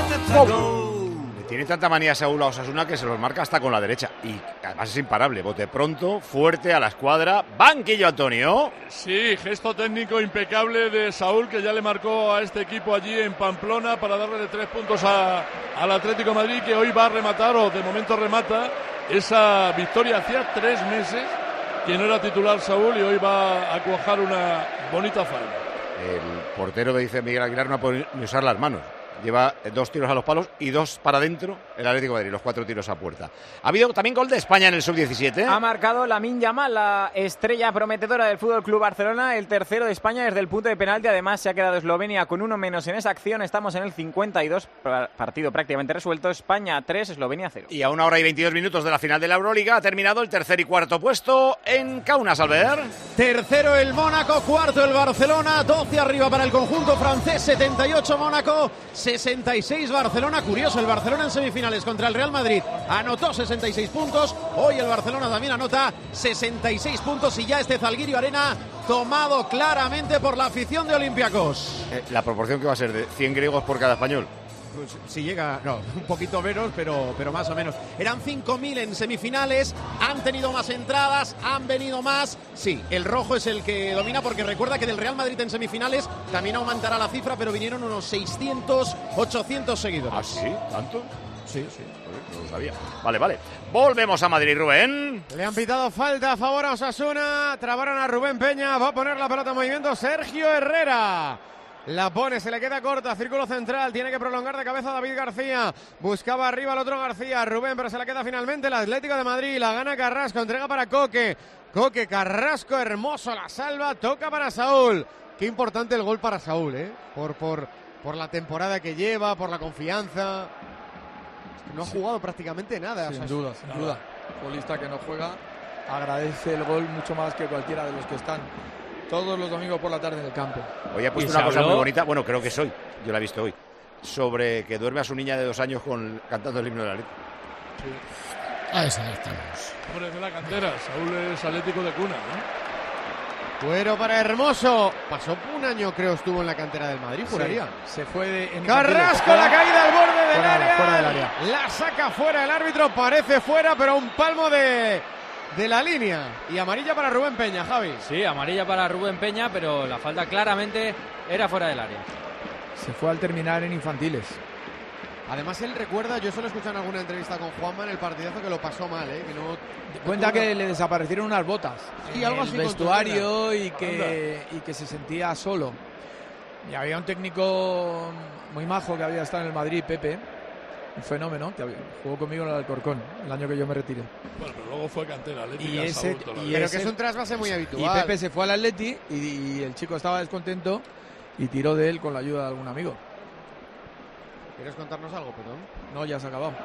Go. Tiene tanta manía Saúl a Osasuna que se los marca hasta con la derecha. Y además es imparable. Bote pronto, fuerte a la escuadra. Banquillo, Antonio. Sí, gesto técnico impecable de Saúl, que ya le marcó a este equipo allí en Pamplona para darle 3 puntos al Atlético de Madrid, que hoy va a rematar, o de momento remata, esa victoria. Hacía 3 meses que no era titular Saúl y hoy va a cuajar una bonita faena. El portero, dice Miguel Aguilar, no puede ni usar las manos. Lleva 2 tiros a los palos y 2 para adentro el Atlético de Madrid, los 4 tiros a puerta. Ha habido también gol de España en el sub-17. Ha marcado Lamine Yamal, la estrella prometedora del Fútbol Club Barcelona, el tercero de España desde el punto de penalti. Además, se ha quedado Eslovenia con 1 menos en esa acción. Estamos en el 52, partido prácticamente resuelto. España 3, Eslovenia 0. Y a 1 hora y 22 minutos de la final de la Euroliga ha terminado el tercer y cuarto puesto en Kaunas, Albert. Tercero el Mónaco, cuarto el Barcelona, 12 arriba para el conjunto francés, 78 Mónaco, 66 Barcelona. Curioso, el Barcelona en semifinales contra el Real Madrid anotó 66 puntos. Hoy el Barcelona también anota 66 puntos y ya este Zalgirio Arena tomado claramente por la afición de Olympiacos. La proporción que va a ser de 100 griegos por cada español. Pues si llega, no, un poquito menos, pero más o menos. Eran 5.000 en semifinales, han tenido más entradas, han venido más. Sí, el rojo es el que domina, porque recuerda que del Real Madrid en semifinales también aumentará la cifra, pero vinieron unos 600, 800 seguidores. ¿Ah, sí? ¿Tanto? Sí, sí. No lo sabía. Vale. Volvemos a Madrid, Rubén. Le han pitado falta a favor a Osasuna, trabaron a Rubén Peña, va a poner la pelota en movimiento Sergio Herrera. La pone, se le queda corta, círculo central, tiene que prolongar de cabeza David García, buscaba arriba el otro García, Rubén, pero se la queda finalmente el Atlético de Madrid, la gana Carrasco, entrega para Coque, Coque Carrasco, hermoso la salva, toca para Saúl. Qué importante el gol para Saúl, por la temporada que lleva, por la confianza. Es que no ha jugado prácticamente nada. Sin duda. Futbolista que no juega agradece el gol mucho más que cualquiera de los que están todos los domingos por la tarde en el campo. Hoy ha puesto una cosa muy bonita, bueno, creo que es hoy, yo la he visto hoy, sobre que duerme a su niña de 2 años cantando el himno de la Atlético. Sí. Ahí estamos. Hombre, de la cantera, Saúl es atlético de cuna, ¿no? Cuero para Hermoso. Pasó un año, creo, estuvo en la cantera del Madrid, juraría. Sí, se fue en Carrasco, la caída al borde del área. Fuera del área. La saca fuera el árbitro, parece fuera, pero a un palmo de la línea. Y amarilla para Rubén Peña, Javi. Sí, amarilla para Rubén Peña, pero la falta claramente era fuera del área. Se fue al terminar en infantiles. Además, él recuerda, yo solo escuché en alguna entrevista con Juanma en el partidazo que lo pasó mal, que no... Cuenta que le desaparecieron unas botas y en algo el así vestuario y que se sentía solo. Y había un técnico muy majo que había estado en el Madrid, Pepe, un fenómeno, que jugó conmigo en el Alcorcón el año que yo me retiré. Bueno, pero luego fue cantera atlética. Pero que es un trasvase muy habitual. Y Pepe se fue al Atleti y el chico estaba descontento y tiró de él con la ayuda de algún amigo. ¿Quieres contarnos algo, perdón? No, ya se ha acabado.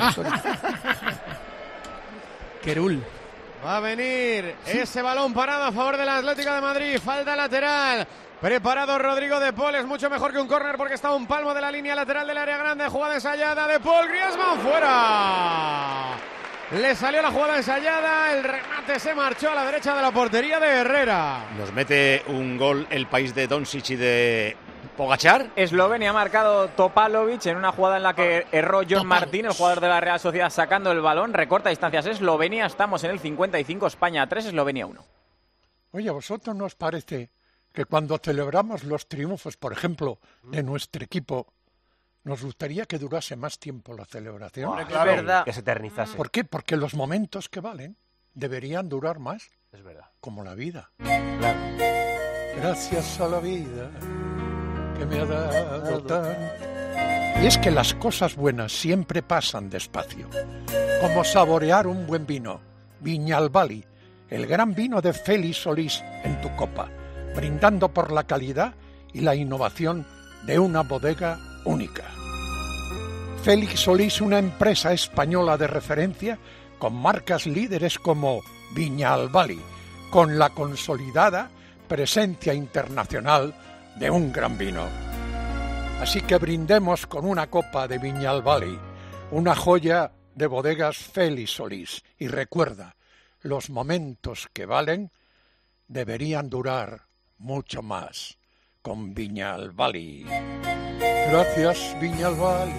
Querul. Va a venir ese balón parado a favor de la Atlética de Madrid. Falta lateral. Preparado Rodrigo de Paul. Es mucho mejor que un córner porque está a un palmo de la línea lateral del área grande. Jugada ensayada de Paul. Griezmann fuera. Le salió la jugada ensayada. El remate se marchó a la derecha de la portería de Herrera. Nos mete un gol el país de Doncic y de Pogačar. Eslovenia ha marcado Topalovic en una jugada en la que erró John Martín, el jugador de la Real Sociedad, sacando el balón. Recorta distancias Eslovenia. Estamos en el 55, España 3, Eslovenia 1. Oye, ¿a vosotros no os parece que cuando celebramos los triunfos, por ejemplo, de nuestro equipo, nos gustaría que durase más tiempo la celebración? Es verdad. Que se eternizase. ¿Por qué? Porque los momentos que valen deberían durar más. Es verdad. Como la vida. Claro. Gracias a la vida que me ha dado tanto. Y es que las cosas buenas siempre pasan despacio. Como saborear un buen vino. Viñalbali, el gran vino de Félix Solís en tu copa, brindando por la calidad y la innovación de una bodega única. Félix Solís, una empresa española de referencia con marcas líderes como Viñalbali, con la consolidada presencia internacional de un gran vino. Así que brindemos con una copa de Viñalbali, una joya de bodegas Félix Solís. Y recuerda, los momentos que valen deberían durar mucho más con Viñalbali. Gracias, Viñalbali,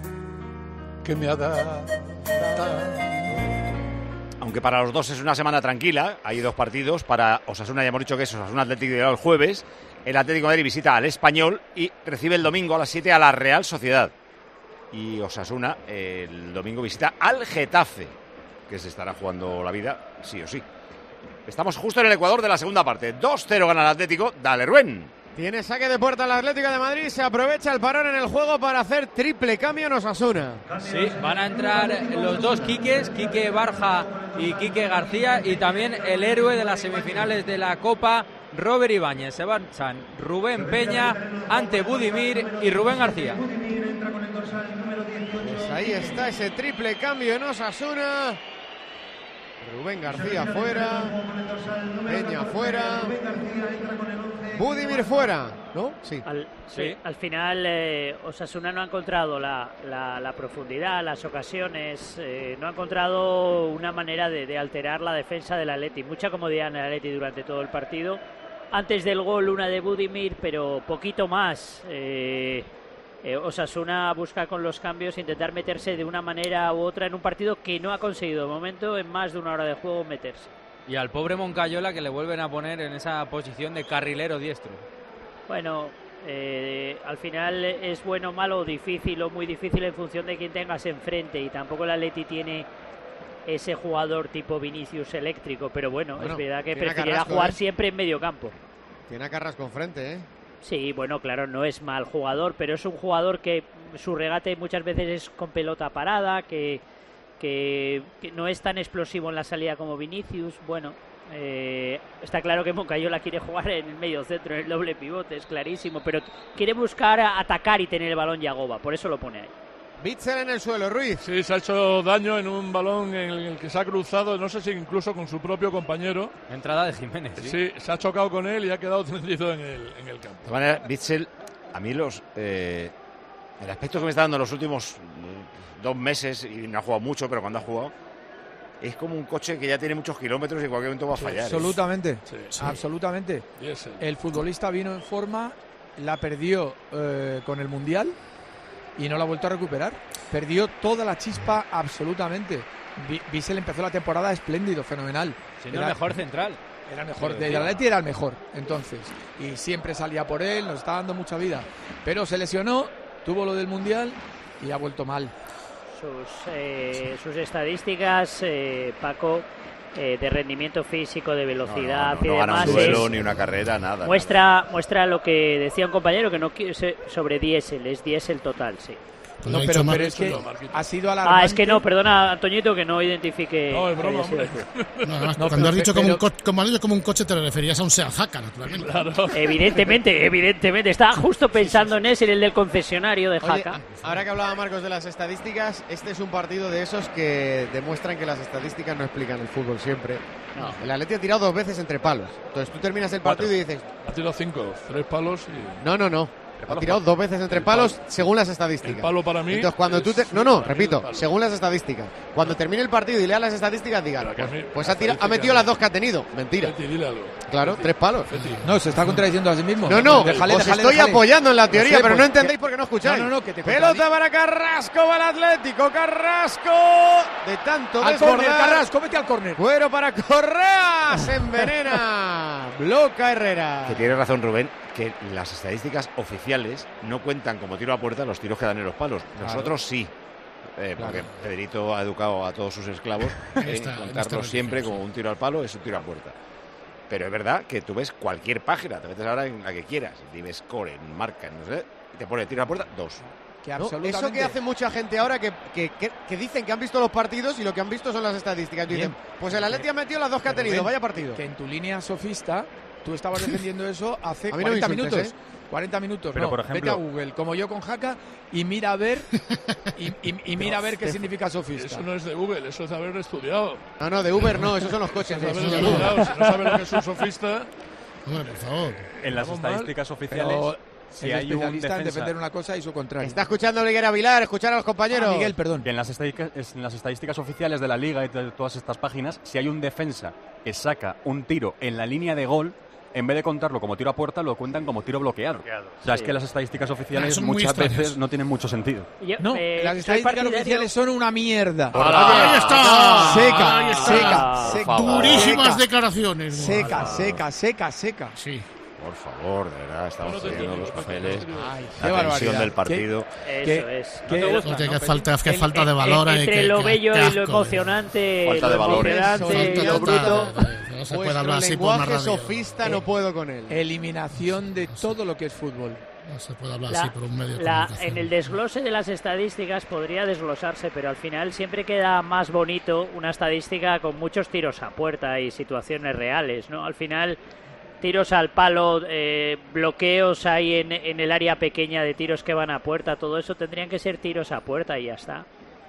que me ha dado tanto. Aunque para los dos es una semana tranquila, hay 2 partidos. Para Osasuna ya hemos dicho que es Osasuna Atlético de el jueves. El Atlético de Madrid visita al Español y recibe el domingo a las 7 a la Real Sociedad. Y Osasuna el domingo visita al Getafe, que se estará jugando la vida sí o sí. Estamos justo en el Ecuador de la segunda parte. 2-0 gana el Atlético. Dale, Rubén. Tiene saque de puerta la Atlética de Madrid. Se aprovecha el parón en el juego para hacer triple cambio en Osasuna. Sí, van a entrar los dos Quiques, Quique Barja y Quique García, y también el héroe de las semifinales de la Copa, Robert Ibáñez. Se van Rubén Peña ante Budimir y Rubén García. Pues ahí está ese triple cambio en Osasuna. Rubén García fuera, Peña fuera, Budimir fuera, ¿no? Sí. Al final Osasuna no ha encontrado la profundidad, las ocasiones, no ha encontrado una manera de alterar la defensa del Atleti. Mucha comodidad en el Atleti durante todo el partido. Antes del gol una de Budimir, pero poquito más. Osasuna busca con los cambios intentar meterse de una manera u otra en un partido que no ha conseguido de momento en más de una hora de juego meterse. Y al pobre Moncayola, que le vuelven a poner en esa posición de carrilero diestro. Bueno, al final es bueno, malo o difícil o muy difícil en función de quién tengas enfrente, y tampoco el Atleti tiene ese jugador tipo Vinicius eléctrico, pero bueno, es verdad que preferiría jugar siempre en medio campo. Tiene a Carrasco enfrente, ¿eh? Sí, bueno, claro, no es mal jugador, pero es un jugador que su regate muchas veces es con pelota parada, que no es tan explosivo en la salida como Vinicius. Bueno, Está claro que Moncayola quiere jugar en el medio centro, en el doble pivote, es clarísimo, pero quiere buscar atacar y tener el balón Yagoba, por eso lo pone ahí. Bitzel en el suelo, Ruiz. Sí, se ha hecho daño en un balón en el que se ha cruzado, no sé si incluso con su propio compañero. Entrada de Jiménez. Sí, se ha chocado con él y ha quedado tendido en el campo. De manera, Bitzel, a mí el aspecto que me está dando en los últimos 2 meses, y no ha jugado mucho, pero cuando ha jugado, es como un coche que ya tiene muchos kilómetros y en cualquier momento va a fallar. Absolutamente, Sí. absolutamente. Diesel. El futbolista vino en forma, la perdió con el Mundial y no la ha vuelto a recuperar. Perdió toda la chispa absolutamente. Bitzel empezó la temporada espléndido, fenomenal. Siendo el mejor central. Era el mejor, del Atleti era el mejor, entonces. Y siempre salía por él, nos está dando mucha vida. Pero se lesionó, tuvo lo del Mundial y ha vuelto mal. Sus estadísticas, Paco, de rendimiento físico, de velocidad y no gana demás, un duelo ni una carrera, nada. muestra lo que decía un compañero, que no quiere sobre diésel, es diésel total, sí. No, pero es que ha sido alarmante. Es que no, perdona, Antoñito, que no identifique. No, es broma, hombre. Cuando has dicho como un coche te referías a un Seat Haka, naturalmente. Claro. Evidentemente. Estaba justo pensando en ese, el del concesionario de Oye, Haka. ahora que hablaba Marcos de las estadísticas, este es un partido de esos que demuestran que las estadísticas no explican el fútbol siempre. No. El Atleti ha tirado 2 veces entre palos. Entonces tú terminas el partido y dices... Ha tirado 5, 3 palos y... No. Ha tirado 2 veces entre palos según las estadísticas. El palo para mí. Entonces, cuando tú repito, según las estadísticas. Cuando termine el partido y leas las estadísticas, digan, pues ha metido las 2 que ha tenido. Mentira. Claro, 3 palos. No, se está contradiciendo a sí mismo. No, Déjale, os estoy apoyando en la teoría, pero no entendéis por porque no escucháis. que te Pelota para Carrasco, va el Atlético. Carrasco, de tanto al desbordar. córner, Carrasco, vete al córner. Cuero para Correa, se envenena. Bloca Herrera. Que tiene razón Rubén, que las estadísticas oficiales no cuentan como tiro a puerta los tiros que dan en los palos. Nosotros sí. Porque Pedrito ha educado a todos sus esclavos en contarlo siempre como un tiro al palo es un tiro a puerta. Pero es verdad que tú ves cualquier página, te metes ahora en la que quieras, y ves score, en marca, no sé, y te pone tiro a puerta 2. Eso que hace mucha gente ahora que dicen que han visto los partidos y lo que han visto son las estadísticas. Y dicen, pues el Atleti ha metido las 2 que ha tenido, vaya partido. Que en tu línea sofista tú estabas defendiendo eso hace a mí no 40 me insultes, minutos. 40 minutos, pero no, por ejemplo, vete a Google, como yo con Haka, y mira a ver y mira a ver qué significa sofista. Eso no es de Google, eso es de haber estudiado. No, de Uber no, esos son los coches. Si no sabes lo que es un sofista... Hombre, por favor. En las estadísticas oficiales... Si hay un defensa en defender una cosa y su contrario. Está escuchando a Miguel Avilar, escuchar a los compañeros. Miguel, perdón. En las estadísticas oficiales de la Liga y de todas estas páginas, si hay un defensa que saca un tiro en la línea de gol, en vez de contarlo como tiro a puerta, lo cuentan como tiro bloqueado. O sea, es que las estadísticas oficiales muchas veces no tienen mucho sentido. No, las estadísticas oficiales son una mierda. ¡Ahí está! Seca. Durísimas declaraciones. Seca. Sí. Por favor, de verdad, estamos teniendo los papeles. Qué La tensión barbaridad. del partido. Eso es. Qué falta de valor. Entre lo bello y lo emocionante, Falta de valores. emocionante y lo bruto. No se puede hablar así por una lenguaje radio. sofista no puedo con él. Eliminación de todo lo que es fútbol. No se puede hablar así por un medio de En comunicación. el desglose de las estadísticas podría desglosarse, pero al final siempre queda más bonito una estadística con muchos tiros a puerta y situaciones reales, ¿no? Al final, tiros al palo, bloqueos ahí en el área pequeña de tiros que van a puerta, todo eso tendrían que ser tiros a puerta y ya está.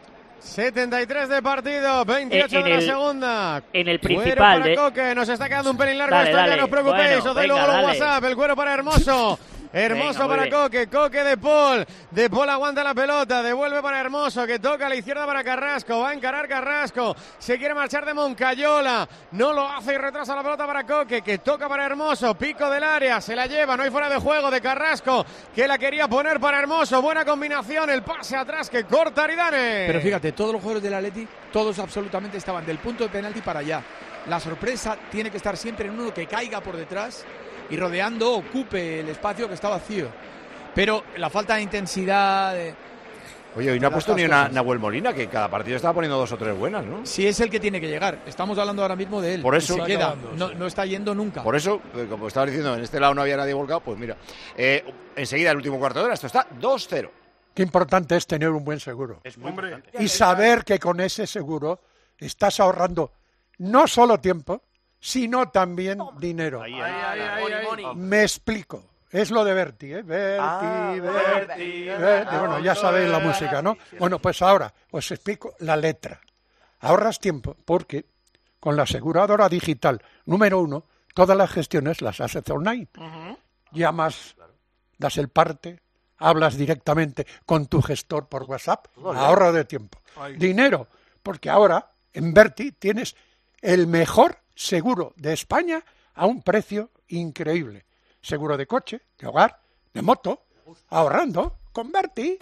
73 de partido, 28 de la segunda. En el Cuero principal para Coque, nos está quedando un pelín largo Dale, esto, ya dale. no os preocupéis, Bueno, os doy venga, luego el dale. WhatsApp, el Cuero para Hermoso. Hermoso Venga, muy para bien. Coque de Paul. De Paul aguanta la pelota, devuelve para Hermoso, que toca a la izquierda para Carrasco. Va a encarar Carrasco. Se quiere marchar de Moncayola. No lo hace y retrasa la pelota para Coque, que toca para Hermoso. Pico del área, se la lleva. No hay fuera de juego de Carrasco, que la quería poner para Hermoso. Buena combinación, el pase atrás que corta Aridane. Pero fíjate, todos los jugadores del Atleti, todos absolutamente estaban del punto de penalti para allá. La sorpresa tiene que estar siempre en uno que caiga por detrás y rodeando ocupe el espacio que está vacío. Pero la falta de intensidad... Oye, hoy no ha puesto ni una Nahuel Molina, que cada partido estaba poniendo 2 o 3 buenas, ¿no? Si es el que tiene que llegar. Estamos hablando ahora mismo de él. Por eso... Y se queda. No está yendo nunca. Por eso, como estaba diciendo, en este lado no había nadie volcado, pues mira. Enseguida, el último cuarto de hora, esto está 2-0. Qué importante es tener un buen seguro. Es muy importante. Y saber que con ese seguro estás ahorrando no solo tiempo, sino también dinero. Me explico. Es lo de Berti, ¿eh? Berti. Bueno, ya sabéis la música, ¿no? Bueno, pues ahora os explico la letra. Ahorras tiempo porque con la aseguradora digital número 1, todas las gestiones las haces online. Llamas, das el parte, hablas directamente con tu gestor por WhatsApp, ahorro de tiempo. Dinero, porque ahora en Berti tienes el mejor seguro de España a un precio increíble. Seguro de coche, de hogar, de moto, ahorrando con Berti.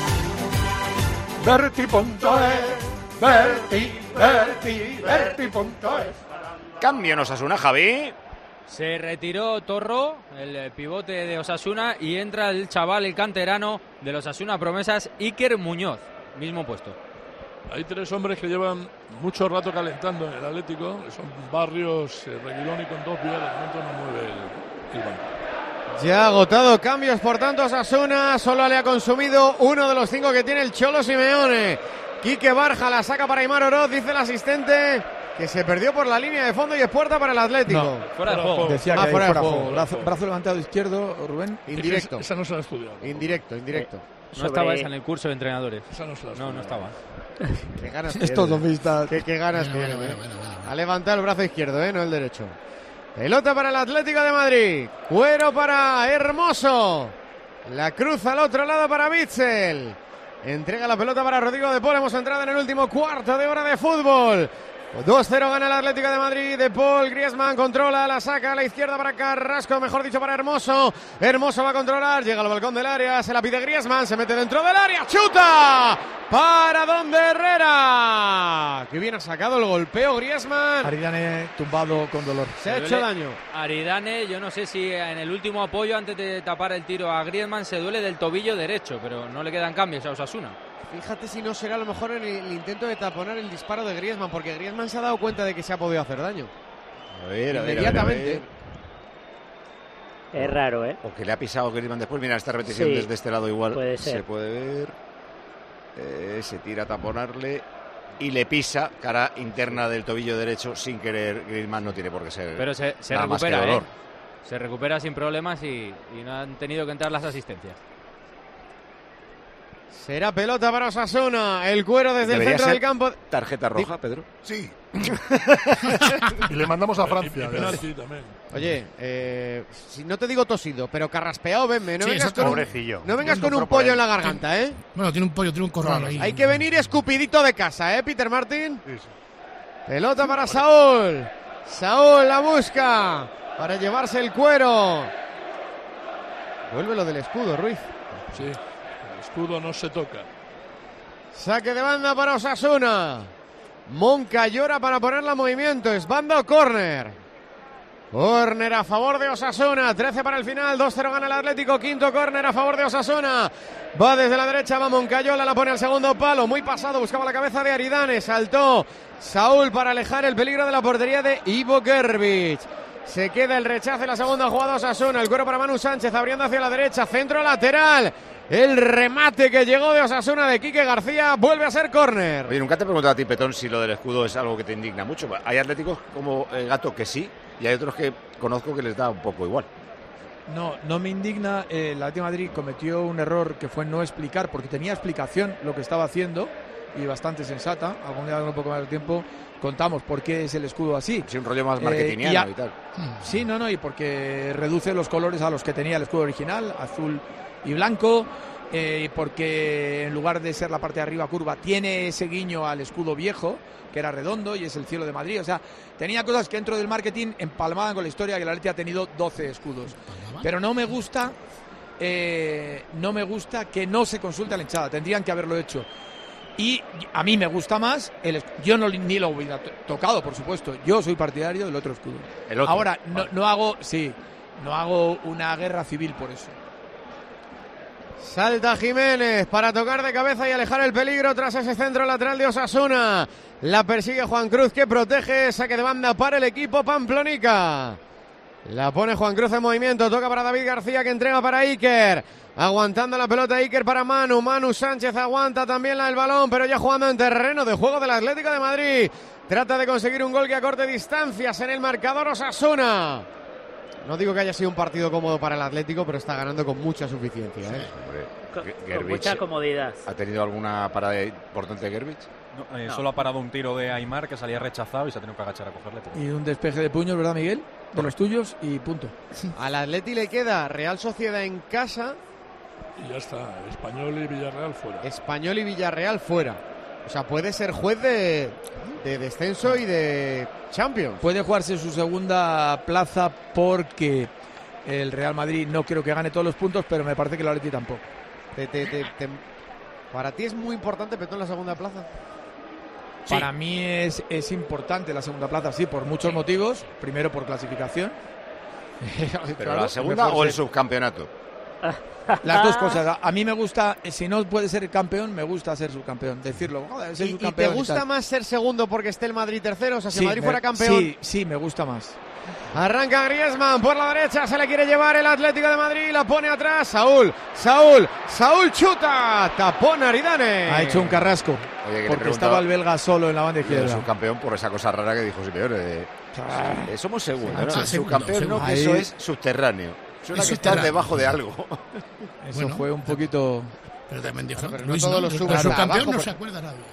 Berti.es, Berti.es. Cambio en Osasuna, Javi. Se retiró Torro, el pivote de Osasuna, y entra el chaval, el canterano de los Osasuna Promesas, Iker Muñoz, mismo puesto. Hay 3 hombres que llevan mucho rato calentando en el Atlético, que son Barrios, Reguilón y con 2 vías, de momento no mueve el banco. Ya ha agotado cambios, por tanto, Osasuna solo le ha consumido uno de los 5 que tiene el Cholo Simeone. Quique Barja la saca para Aimar Oroz, dice el asistente que se perdió por la línea de fondo y es puerta para el Atlético. No, fuera de juego. Decía que fuera de fuera de juego. juego. Brazo levantado izquierdo, Rubén. Indirecto. Esa no se la ha estudiado. Indirecto. No estaba esa en el curso de entrenadores. Esa no se la ha estudiado. No estaba. Qué ganas Estos dos vistas. Qué ganas tiene. Ha levantado el brazo izquierdo, no el derecho. Pelota para el Atlético de Madrid. Cuero para Hermoso. La cruza al otro lado para Bitzel. Entrega la pelota para Rodrigo de Paul. Hemos entrado en el último cuarto de hora de fútbol. 2-0 gana el Atlético de Madrid. De Paul, Griezmann controla, la saca a la izquierda para Carrasco, mejor dicho para Hermoso. Hermoso va a controlar, llega al balcón del área, se la pide Griezmann, se mete dentro del área, chuta para donde Herrera. Qué bien ha sacado el golpeo Griezmann. Aridane tumbado con dolor. Se ha hecho daño. Aridane, yo no sé si en el último apoyo antes de tapar el tiro a Griezmann se duele del tobillo derecho, pero no le quedan cambios a Osasuna. Fíjate si no será a lo mejor en el intento de taponar el disparo de Griezmann, porque Griezmann se ha dado cuenta de que se ha podido hacer daño. A ver, inmediatamente. Es raro, ¿eh? O que le ha pisado Griezmann después. Mira, esta repetición Sí, desde este lado igual puede ser. se puede ver. Se tira a taponarle y le pisa cara interna del tobillo derecho sin querer. Griezmann no tiene por qué ser. Pero se nada más que recupera, dolor. Se recupera sin problemas y no han tenido que entrar las asistencias. Será pelota para Osasuna. El cuero desde el Debería centro ser del campo. Tarjeta roja, Pedro. Sí. Y le mandamos a Francia. Penalti también. Oye, si no te digo tosido, pero carraspeado, venme. No Sí, vengas exacto. con Pobrecillo. no vengas con un pollo en la garganta, ¿eh? Bueno, tiene un pollo, tiene un corral ahí. Hay que venir escupidito de casa, ¿eh, Peter Martin? Pelota para Saúl. Saúl la busca para llevarse el cuero. Vuelve lo del escudo, Ruiz. Sí, el escudo no se toca. Saque de banda para Osasuna. Monca llora para ponerla en movimiento. Es banda o córner. Córner a favor de Osasuna. 13 para el final. 2-0 gana el Atlético. Quinto córner a favor de Osasuna. Va desde la derecha. Va Moncayola. La pone al segundo palo. Muy pasado. Buscaba la cabeza de Aridane. Saltó Saúl para alejar el peligro de la portería de Ivo Gerbic. Se queda el rechace en la segunda jugada Osasuna. El cuero para Manu Sánchez abriendo hacia la derecha. Centro lateral. El remate que llegó de Osasuna de Quique García vuelve a ser córner. Oye, nunca te he preguntado a ti, Petón, si lo del escudo es algo que te indigna mucho. Hay atléticos como el Gato que sí, y hay otros que conozco que les da un poco igual. No me indigna. El Atlético de Madrid cometió un error que fue no explicar, porque tenía explicación lo que estaba haciendo y bastante sensata. Algún día, con un poco más de tiempo, contamos por qué es el escudo así. Sí, un rollo más marketingiano y tal. Sí, y porque reduce los colores a los que tenía el escudo original, azul y blanco, porque en lugar de ser la parte de arriba curva, tiene ese guiño al escudo viejo, que era redondo y es el cielo de Madrid. O sea, tenía cosas que dentro del marketing empalmaban con la historia que el Atleti ha tenido 12 escudos. Pero no me gusta que no se consulte a la hinchada. Tendrían que haberlo hecho. Y a mí me gusta más, yo ni lo hubiera tocado, por supuesto. Yo soy partidario del otro escudo. El otro. Ahora, no hago una guerra civil por eso. Salta Jiménez para tocar de cabeza y alejar el peligro tras ese centro lateral de Osasuna. La persigue Juan Cruz, que protege. Saque de banda para el equipo Pamplonica. La pone Juan Cruz en movimiento. Toca para David García, que entrega para Iker. Aguantando la pelota Iker para Manu. Manu Sánchez aguanta también el balón, pero ya jugando en terreno de juego del Atlético de Madrid. Trata de conseguir un gol que acorte distancias en el marcador Osasuna. No digo que haya sido un partido cómodo para el Atlético, pero está ganando con mucha suficiencia. Con mucha comodidad. ¿Ha tenido alguna parada importante de Gervich? No. Solo ha parado un tiro de Aimar que salía rechazado y se ha tenido que agachar a cogerle. Y un despeje de puños, ¿verdad, Miguel? De los tuyos y punto. Al Atleti le queda Real Sociedad en casa. Y ya está, Español y Villarreal fuera. Español y Villarreal fuera. O sea, puede ser juez de descenso y de Champions. Puede jugarse su segunda plaza porque el Real Madrid no creo que gane todos los puntos, pero me parece que el Atleti tampoco. ¿Para ti es muy importante Petón la segunda plaza? Sí. Para mí es importante la segunda plaza, sí, por muchos motivos. Primero por clasificación. ¿Pero claro, la segunda o el subcampeonato? Las dos cosas. A mí me gusta, si no puede ser campeón, me gusta ser subcampeón. Decirlo, joder, ser subcampeón. ¿Y te gusta más ser segundo porque esté el Madrid tercero? O sea, si Madrid fuera campeón. Sí, me gusta más. Arranca Griezmann por la derecha, se le quiere llevar el Atlético de Madrid, la pone atrás. Saúl chuta, tapón Aridane. Ha hecho un Carrasco. Oye, porque estaba el belga solo en la banda izquierda. Es subcampeón por esa cosa rara que dijo Simeone. Somos segundos, ¿no? Subcampeón no, que ahí eso es subterráneo. Suena que estás debajo de algo. Eso fue un poquito. Pero también dijo, pero Luis, no todos los subcampeón no se acuerda nadie.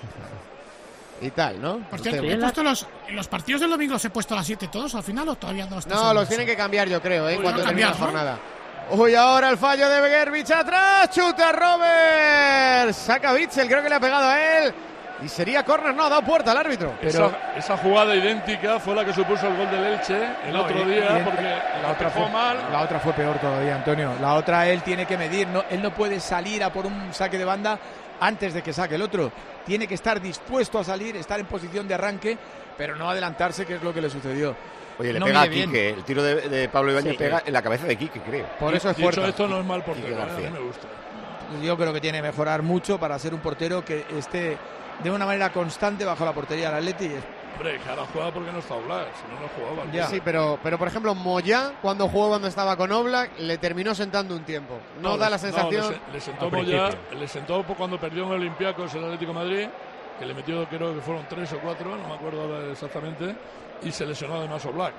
Y tal, ¿no? Por cierto, ¿he puesto los partidos del domingo los he puesto a las 7 todos al final o todavía no? No, los tienen que cambiar, yo creo, cuando termine la jornada. ¿no? Uy, ahora el fallo de Gervich atrás, chuta Robert, saca Bitzel, creo que le ha pegado a él. Y sería córner, no, ha dado puerta al árbitro. Pero esa jugada idéntica fue la que supuso el gol del Elche el otro día, porque la otra fue mal. La otra fue peor todavía, Antonio. La otra él tiene que medir, él no puede salir a por un saque de banda antes de que saque el otro. Tiene que estar dispuesto a salir, estar en posición de arranque, pero no adelantarse, que es lo que le sucedió. Oye, le pega a Quique, el tiro de Pablo Ibáñez pega en la cabeza de Quique, creo. Por eso es fuerte. Esto no es mal portero, a mí me gusta. Yo creo que tiene que mejorar mucho para ser un portero que esté de una manera constante bajo la portería del Atleti. Hombre, que ahora juega porque no está Oblak, si no jugaba. Ya. Sí, pero por ejemplo, Moyá, cuando estaba con Oblak, le terminó sentando un tiempo. No da la sensación. Le sentó Moyá, le sentó cuando perdió en Olympiacos el Atlético de Madrid, que le metió, creo que fueron 3 o 4, no me acuerdo exactamente, y se lesionó además Oblak.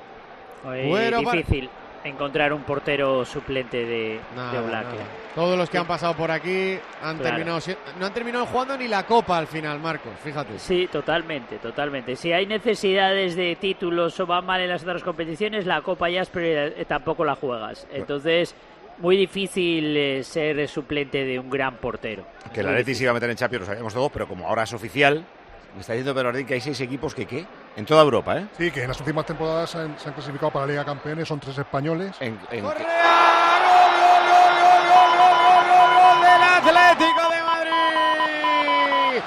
Difícil encontrar un portero suplente de Oblak. Todos los que han pasado por aquí no han terminado jugando ni la Copa al final, Marcos, fíjate. Sí, totalmente. Si hay necesidades de títulos o van mal en las otras competiciones, la Copa ya es prioridad, tampoco la juegas. Entonces, muy difícil ser suplente de un gran portero. Que el Atleti se iba a meter en Champions, lo sabíamos todos, pero como ahora es oficial, me está diciendo Bernardín que hay 6 equipos que ¿qué? En toda Europa, ¿eh? Sí, que en las últimas temporadas se han clasificado para la Liga de Campeones, son 3 españoles. Del Atlético de Madrid.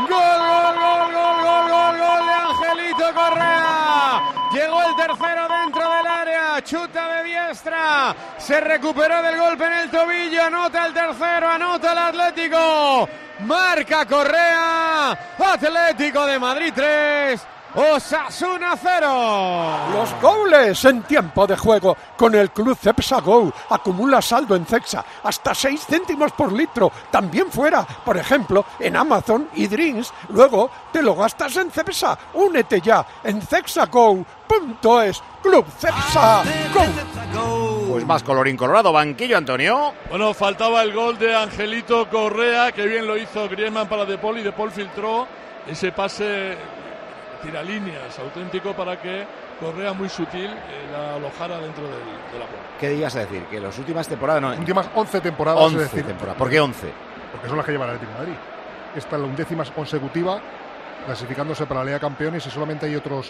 Gol de Angelito Correa. Llegó el tercero dentro del área, chuta de diestra, se recuperó del golpe en el tobillo, anota el tercero, anota el Atlético, marca Correa, Atlético de Madrid 3, Osasuna 0. Los goles en tiempo de juego con el Club Cepsa Go. Acumula saldo en Cepsa hasta 6 céntimos por litro. También fuera, por ejemplo, en Amazon y Drinks. Luego te lo gastas en Cepsa. Únete ya en cepsago.es. Club Cepsa Go. Pues más colorín colorado, banquillo, Antonio. Bueno, faltaba el gol de Angelito Correa, que bien lo hizo Griezmann para De Paul, y De Paul filtró ese pase tira líneas auténtico para que Correa, muy sutil, la alojara dentro de la puerta. ¿Qué digas a decir? Que las últimas temporadas no... Últimas 11 temporadas, 11 es decir, temporadas. ¿Por qué 11? Porque son las que lleva el Atlético de Madrid. Esta es la 11ª consecutiva, clasificándose para la Liga de Campeones, y solamente hay otros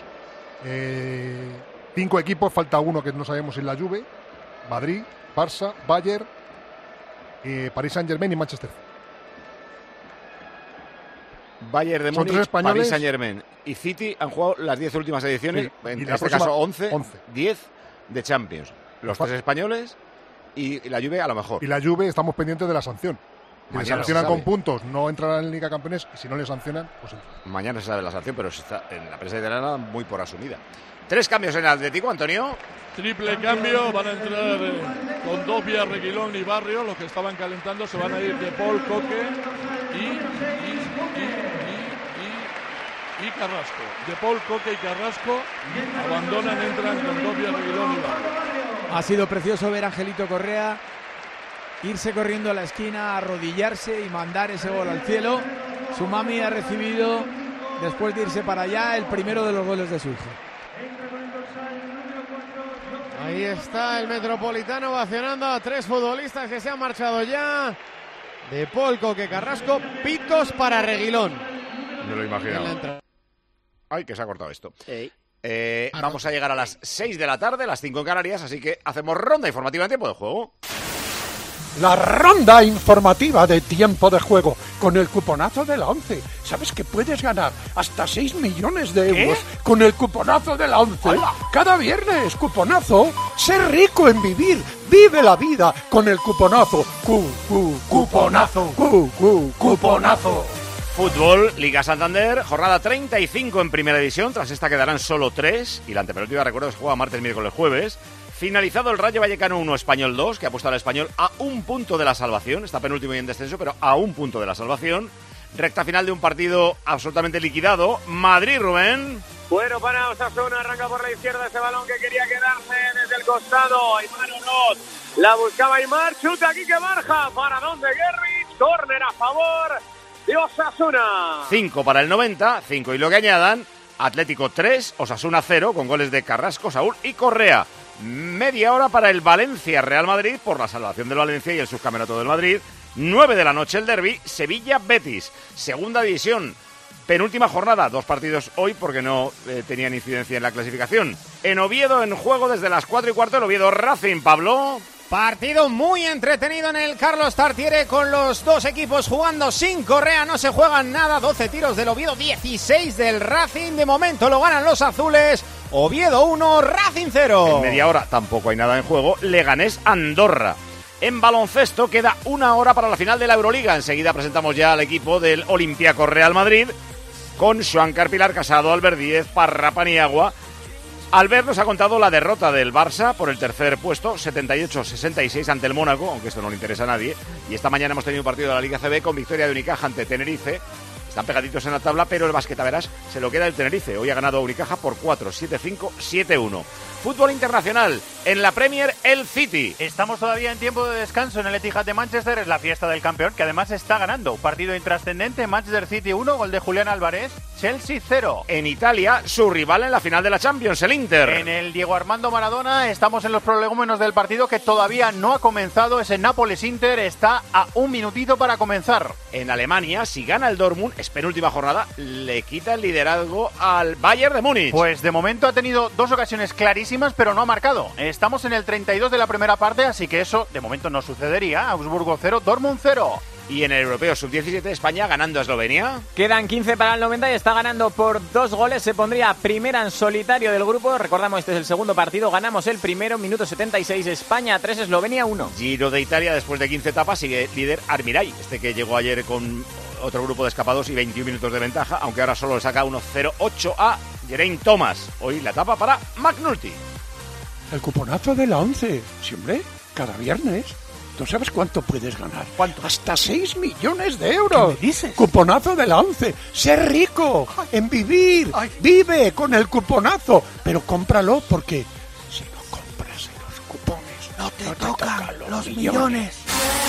5 equipos, falta uno que no sabemos si es la Juve, Madrid, Barça, Bayern, Paris Saint-Germain y Manchester. Bayern de Múnich, Paris Saint-Germain y City han jugado las 10 últimas ediciones, sí, en este caso 11, 10 de Champions. Los 3 españoles y la Juve a lo mejor. Y la Juve estamos pendientes de la sanción. Si le sancionan con puntos, no entrarán en Liga de Campeones, y si no le sancionan, pues entra. Mañana se sabe la sanción, pero está en la prensa italiana muy por asumida. 3 cambios en el Atlético, Antonio. Triple cambio, van a entrar con Dobia, Reguilón y Barrio, los que estaban calentando, se van a ir De Paul, Coque y y Carrasco. De Paul, Coque y Carrasco abandonan, entran con Dobia, Reguilón y Vargas. Ha sido precioso ver a Angelito Correa irse corriendo a la esquina, arrodillarse y mandar ese gol al cielo. Su mami ha recibido, después de irse para allá, el primero de los goles de su hijo. Ahí está el Metropolitano ovacionando a 3 futbolistas que se han marchado ya. De Paul, Coque, Carrasco, pitos para Reguilón. Me lo imaginaba. Ay, que se ha cortado esto. Vamos a llegar a las 6 de la tarde, las 5 en Canarias, así que hacemos ronda informativa en tiempo de juego. La ronda informativa de tiempo de juego con el cuponazo de la 11. ¿Sabes que puedes ganar hasta 6 millones de euros con el cuponazo de la 11? ¡Hola! Cada viernes, cuponazo. Ser rico en vivir. Vive la vida con el cuponazo. Cuponazo. Cuponazo. Fútbol, Liga Santander, jornada 35 en Primera División. Tras esta quedarán solo 3 y la antepenúltima, recuerdo, se juega martes, miércoles, jueves. Finalizado el Rayo Vallecano 1, Español 2, que ha puesto al Español a un punto de la salvación. Está penúltimo y en descenso, pero a un punto de la salvación. Recta final de un partido absolutamente liquidado. Madrid, Rubén. Bueno, para Osasuna, arranca por la izquierda ese balón que quería quedarse desde el costado. Aymar Oroz, la buscaba Aymar, chuta aquí que Barja, paradón de Gerrich, córner a favor de Osasuna. 5 para el 90, 5 y lo que añadan. Atlético 3, Osasuna 0, con goles de Carrasco, Saúl y Correa. Media hora para el Valencia-Real Madrid, por la salvación del Valencia y el subcampeonato del Madrid. 9 de la noche el derbi, Sevilla-Betis. Segunda división, penúltima jornada, 2 partidos hoy porque no tenían incidencia en la clasificación. En Oviedo, en juego desde las 4:15, el Oviedo Racing, Pablo. Partido muy entretenido en el Carlos Tartiere, con los dos equipos jugando sin Correa, no se juegan nada. 12 tiros del Oviedo, 16 del Racing. De momento lo ganan los azules. Oviedo 1, Racing 0. En media hora tampoco hay nada en juego. Leganés Andorra. En baloncesto queda 1 hora para la final de la Euroliga. Enseguida presentamos ya al equipo del Olympiacos Real Madrid con Xuancar, Pilar Casado, Albert Díez, Parra, Paniagua. Albert nos ha contado la derrota del Barça por el tercer puesto, 78-66 ante el Mónaco, aunque esto no le interesa a nadie. Y esta mañana hemos tenido un partido de la Liga CB con victoria de Unicaja ante Tenerife. Están pegaditos en la tabla, pero el Basquetaveras se lo queda el Tenerife. Hoy ha ganado a Unicaja por 4, 7-5, 7-1. Fútbol internacional, en la Premier, el City. Estamos todavía en tiempo de descanso en el Etihad de Manchester. Es la fiesta del campeón, que además está ganando. Partido intrascendente, Manchester City 1, gol de Julián Álvarez, Chelsea 0. En Italia, su rival en la final de la Champions, el Inter. En el Diego Armando Maradona estamos en los prolegómenos del partido, que todavía no ha comenzado. Ese Nápoles-Inter está a un minutito para comenzar. En Alemania, si gana el Dortmund, es penúltima jornada, le quita el liderazgo al Bayern de Múnich. Pues de momento ha tenido 2 ocasiones clarísimas, pero no ha marcado. Estamos en el 32 de la primera parte, así que eso de momento no sucedería. Augsburgo 0, Dortmund 0. Y en el Europeo Sub-17, España ganando a Eslovenia. Quedan 15 para el 90 y está ganando por 2 goles. Se pondría primera en solitario del grupo. Recordamos, este es el segundo partido. Ganamos el primero, minuto 76. España 3, Eslovenia 1. Giro de Italia, después de 15 etapas, sigue líder Armirai. Este que llegó ayer con otro grupo de escapados y 21 minutos de ventaja, aunque ahora solo le saca 1-0-8 a Geraint Thomas. Hoy la etapa para McNulty. El cuponazo de la 11. Sí, hombre, cada viernes. ¿Tú sabes cuánto puedes ganar? ¿Cuánto? Hasta 6 millones de euros. ¿Qué me dices? Cuponazo de la 11. Ser rico en vivir. Vive con el cuponazo. Pero cómpralo, porque si no compras en los cupones, no te tocan los millones.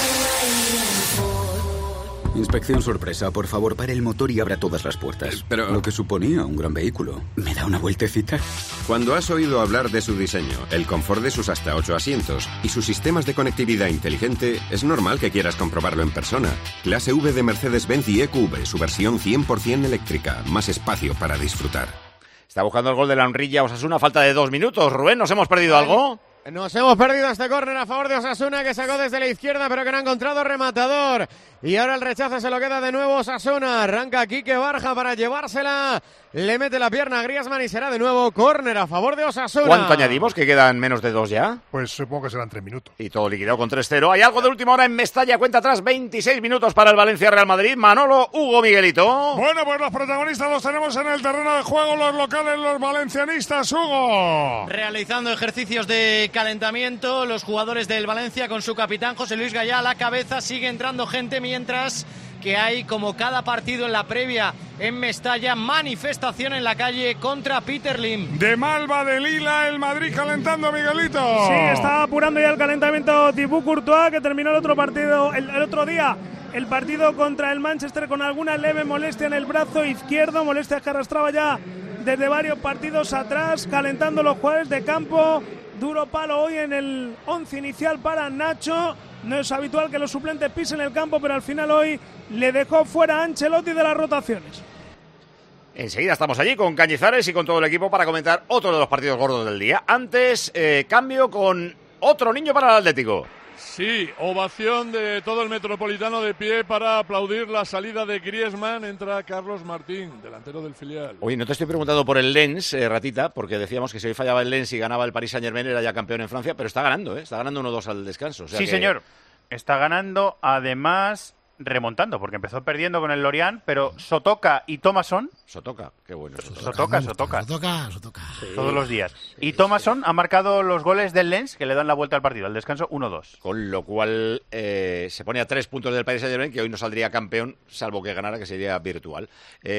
Inspección sorpresa, por favor, pare el motor y abra todas las puertas. Pero lo que suponía un gran vehículo. ¿Me da una vueltecita? Cuando has oído hablar de su diseño, el confort de sus hasta 8 asientos y sus sistemas de conectividad inteligente, es normal que quieras comprobarlo en persona. Clase V de Mercedes-Benz y EQV, su versión 100% eléctrica. Más espacio para disfrutar. Está buscando el gol de la Honrilla Osasuna, falta de 2 minutos. Rubén, ¿nos hemos perdido algo? Nos hemos perdido este córner a favor de Osasuna, que sacó desde la izquierda, pero que no ha encontrado rematador. Y ahora el rechazo se lo queda de nuevo Osasuna. Arranca Quique Barja para llevársela. Le mete la pierna a Griezmann y será de nuevo córner a favor de Osasuna. ¿Cuánto añadimos? ¿Que quedan menos de 2 ya? Pues supongo que serán 3 minutos. Y todo liquidado con 3-0. Hay algo de última hora en Mestalla. Cuenta atrás, 26 minutos para el Valencia-Real Madrid. Manolo, Hugo, Miguelito. Bueno, pues los protagonistas los tenemos en el terreno de juego, los locales, los valencianistas. Hugo. Realizando ejercicios de calentamiento, los jugadores del Valencia con su capitán José Luis Gallá a la cabeza. Sigue entrando gente mientras que hay, como cada partido en la previa en Mestalla, manifestación en la calle contra Peter Lim. De Malva de Lila, el Madrid calentando, Miguelito. Sí, está apurando ya el calentamiento Thibaut Courtois, que terminó el otro partido, el otro día, el partido contra el Manchester con alguna leve molestia en el brazo izquierdo, molestias que arrastraba ya desde varios partidos atrás, calentando los jugadores de campo. Duro palo hoy en el 11 inicial para Nacho. No es habitual que los suplentes pisen el campo, pero al final hoy le dejó fuera a Ancelotti de las rotaciones. Enseguida estamos allí con Cañizares y con todo el equipo para comentar otro de los partidos gordos del día. Antes, cambio con otro niño para el Atlético. Sí, ovación de todo el Metropolitano de pie para aplaudir la salida de Griezmann. Entra Carlos Martín, delantero del filial. Oye, no te estoy preguntando por el Lens, Ratita, porque decíamos que si hoy fallaba el Lens y ganaba el Paris Saint-Germain era ya campeón en Francia, pero está ganando, ¿eh? Está ganando 1-2 al descanso. O sea sí, que... señor. Está ganando, además remontando, porque empezó perdiendo con el Lorient, pero Sotoka y Thomasson... Sotoka, qué bueno. Sotoka. Sí. Todos los días. Y Thomasson ha marcado los goles del Lens, que le dan la vuelta al partido, al descanso 1-2. Con lo cual se pone a 3 puntos del Paris Saint-Germain, que hoy no saldría campeón, salvo que ganara, que sería virtual.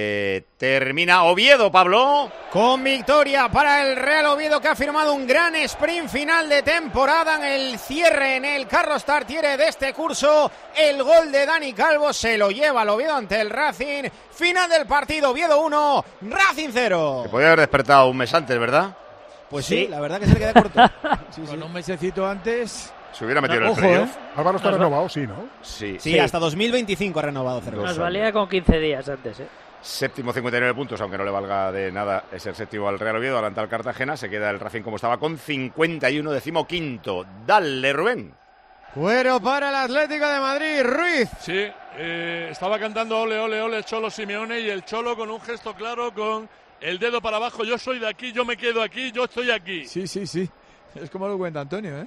Termina Oviedo, Pablo. Con victoria para el Real Oviedo, que ha firmado un gran sprint final de temporada en el cierre en el Carlos Tartiere de este curso. El gol de Dani Calvo se lo lleva al Oviedo ante el Racing. Final del partido, Oviedo 1, Racing 0. Que podía haber despertado un mes antes, ¿verdad? Pues sí, la verdad que se le queda corto. Con un mesecito antes... Se hubiera metido en el ojo, playoff. Álvaro está renovado, sí, ¿no? Sí, hasta 2025 ha renovado Cerro. Nos valía con 15 días antes, ¿eh? Séptimo, 59 puntos, aunque no le valga de nada ser séptimo al Real Oviedo, adelanta al Cartagena, se queda el Racing como estaba con 51, 15º. Dale, Rubén. Cuero para el Atlético de Madrid, Ruiz. Sí, estaba cantando ole, ole, ole Cholo Simeone, y el Cholo con un gesto claro, con el dedo para abajo: yo soy de aquí, yo me quedo aquí, yo estoy aquí. Sí. Es como lo cuenta Antonio, ¿eh?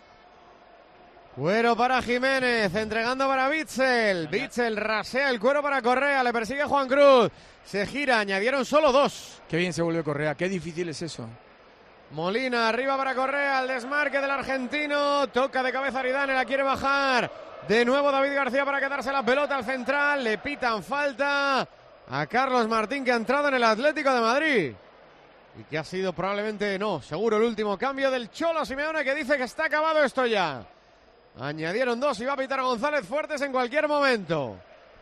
Cuero para Jiménez, entregando para Bitzel. Bitzel rasea el cuero para Correa, le persigue Juan Cruz. Se gira, añadieron solo 2. Qué bien se volvió Correa, qué difícil es eso. Molina, arriba para Correa, el desmarque del argentino. Toca de cabeza Aridane, la quiere bajar. De nuevo David García para quedarse la pelota al central. Le pitan falta a Carlos Martín, que ha entrado en el Atlético de Madrid. Y que ha sido probablemente, no, seguro el último cambio del Cholo Simeone, que dice que está acabado esto ya. Añadieron 2 y va a pitar González Fuertes en cualquier momento.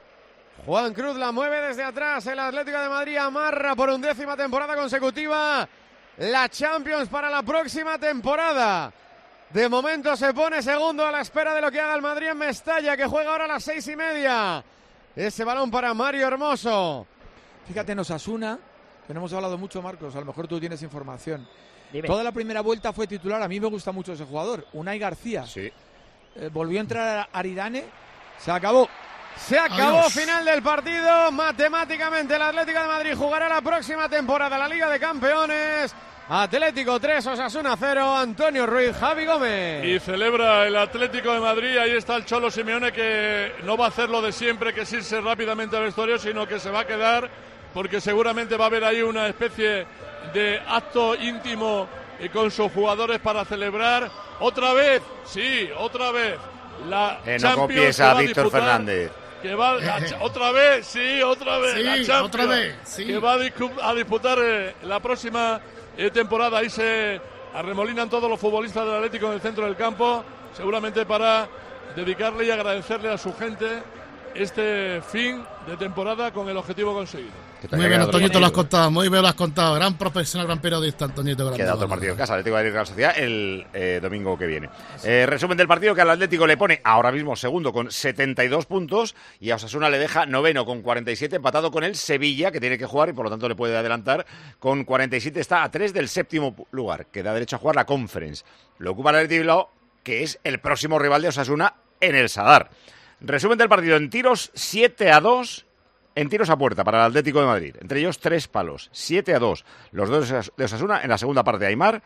Juan Cruz la mueve desde atrás. El Atlético de Madrid amarra por 11ª temporada consecutiva la Champions para la próxima temporada. De momento se pone segundo a la espera de lo que haga el Madrid en Mestalla, que juega ahora a las 6:30. Ese balón para Mario Hermoso. Fíjate en Osasuna, que no hemos hablado mucho, Marcos, a lo mejor tú tienes información. Dime. Toda la primera vuelta fue titular, a mí me gusta mucho ese jugador, Unai García. Sí. Volvió a entrar Aridane, se acabó. Se acabó. Adiós. Final del partido. Matemáticamente el Atlético de Madrid jugará la próxima temporada la Liga de Campeones. Atlético 3, Osasuna 0, Antonio Ruiz, Javi Gómez. Y celebra el Atlético de Madrid, ahí está el Cholo Simeone, que no va a hacer lo de siempre, que es irse rápidamente al vestuario, sino que se va a quedar, porque seguramente va a haber ahí una especie de acto íntimo con sus jugadores para celebrar otra vez, otra vez, la no Champions copies a Víctor Fernández. Que va otra vez, la Champions, otra vez, sí. Que va a disputar la próxima temporada. Ahí se arremolinan todos los futbolistas del Atlético en el centro del campo, seguramente para dedicarle y agradecerle a su gente este fin de temporada con el objetivo conseguido. Muy bien, Antoñito, lo has contado, muy bien lo has contado. Gran profesional, gran periodista, Antoñito. Queda otro partido en casa, Atlético de Madrid Real Sociedad, el domingo que viene. Resumen del partido, que al Atlético le pone ahora mismo segundo con 72 puntos y a Osasuna le deja noveno con 47, empatado con el Sevilla, que tiene que jugar y por lo tanto le puede adelantar con 47. Está a 3 del séptimo lugar, que da derecho a jugar la Conference. Lo ocupa el Athletic de Bilbao, que es el próximo rival de Osasuna en el Sadar. Resumen del partido: en tiros 7-2, en tiros a puerta para el Atlético de Madrid. Entre ellos 3 palos, 7-2. Los dos de Osasuna en la segunda parte, Aimar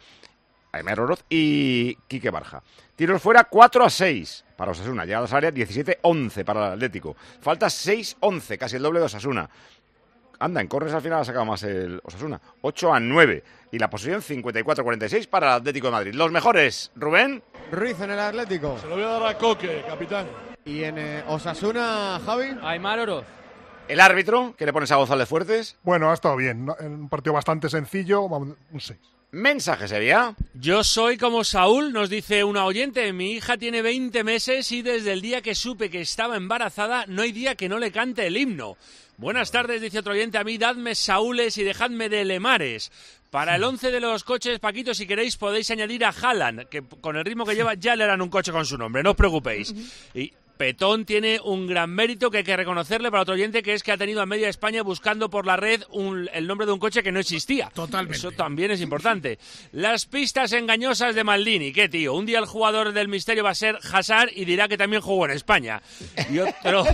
Oroz y Quique Barja. Tiros fuera 4-6 para Osasuna. Llegadas al área 17-11 para el Atlético. Falta 6-11, casi el doble de Osasuna. Anda, en corners al final ha sacado más el Osasuna. 8-9. Y la posesión 54-46 para el Atlético de Madrid. Los mejores, Rubén. Ruiz en el Atlético. Se lo voy a dar a Coque, capitán. Y en Osasuna, Javi. Aimar Oroz. ¿El árbitro? ¿Qué le pones a González Fuertes? Bueno, ha estado bien. ¿No? En un partido bastante sencillo, un 6. Mensaje sería. Yo soy como Saúl, nos dice una oyente. Mi hija tiene 20 meses y desde el día que supe que estaba embarazada no hay día que no le cante el himno. Buenas tardes, dice otro oyente. A mí dadme Saúles y dejadme de Lemares. Para el 11 de los coches, Paquito, si queréis podéis añadir a Haaland, que con el ritmo que lleva ya le harán un coche con su nombre, no os preocupéis. Y Petón tiene un gran mérito que hay que reconocerle para otro oyente, que es que ha tenido a media España buscando por la red el nombre de un coche que no existía. Totalmente. Eso también es importante. Las pistas engañosas de Maldini. ¿Qué tío? Un día el jugador del misterio va a ser Hazard y dirá que también jugó en España. Y otro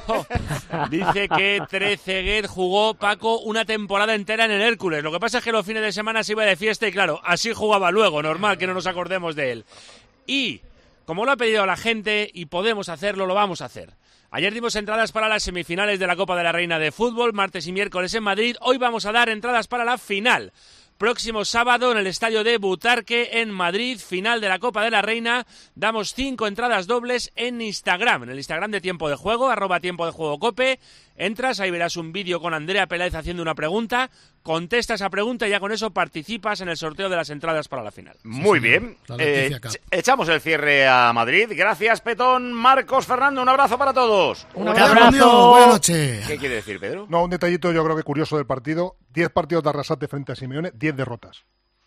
dice que Trezeguet jugó, Paco, una temporada entera en el Hércules. Lo que pasa es que los fines de semana se iba de fiesta y claro, así jugaba luego. Normal que no nos acordemos de él. Y como lo ha pedido la gente y podemos hacerlo, lo vamos a hacer. Ayer dimos entradas para las semifinales de la Copa de la Reina de Fútbol, martes y miércoles en Madrid. Hoy vamos a dar entradas para la final. Próximo sábado en el estadio de Butarque en Madrid, final de la Copa de la Reina. Damos 5 entradas dobles en Instagram, en el Instagram de Tiempo de Juego, @tiempodejuegocope. Entras, ahí verás un vídeo con Andrea Peláez haciendo una pregunta, contesta esa pregunta y ya con eso participas en el sorteo de las entradas para la final. Muy bien. Echamos el cierre a Madrid. Gracias, Petón. Marcos, Fernando, un abrazo para todos. Un abrazo. Buenas noches. ¿Qué quiere decir, Pedro? No, un detallito yo creo que curioso del partido. 10 partidos de Arrasate frente a Simeone, 10 derrotas.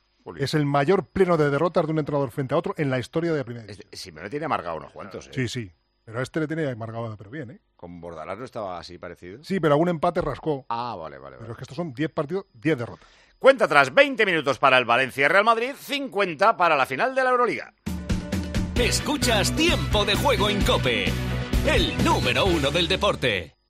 Es el mayor pleno de derrotas de un entrenador frente a otro en la historia de la primera división. Simeone tiene amargado unos cuantos, Sí, sí. Pero a este le tenía amargado, pero bien, ¿eh? ¿Con Bordalás no estaba así parecido? Sí, pero algún empate rascó. Ah, vale. Pero es que estos son 10 partidos, 10 derrotas. Cuenta atrás, 20 minutos para el Valencia-Real Madrid, 50 para la final de la Euroliga. Escuchas Tiempo de Juego en COPE, el número 1 del deporte.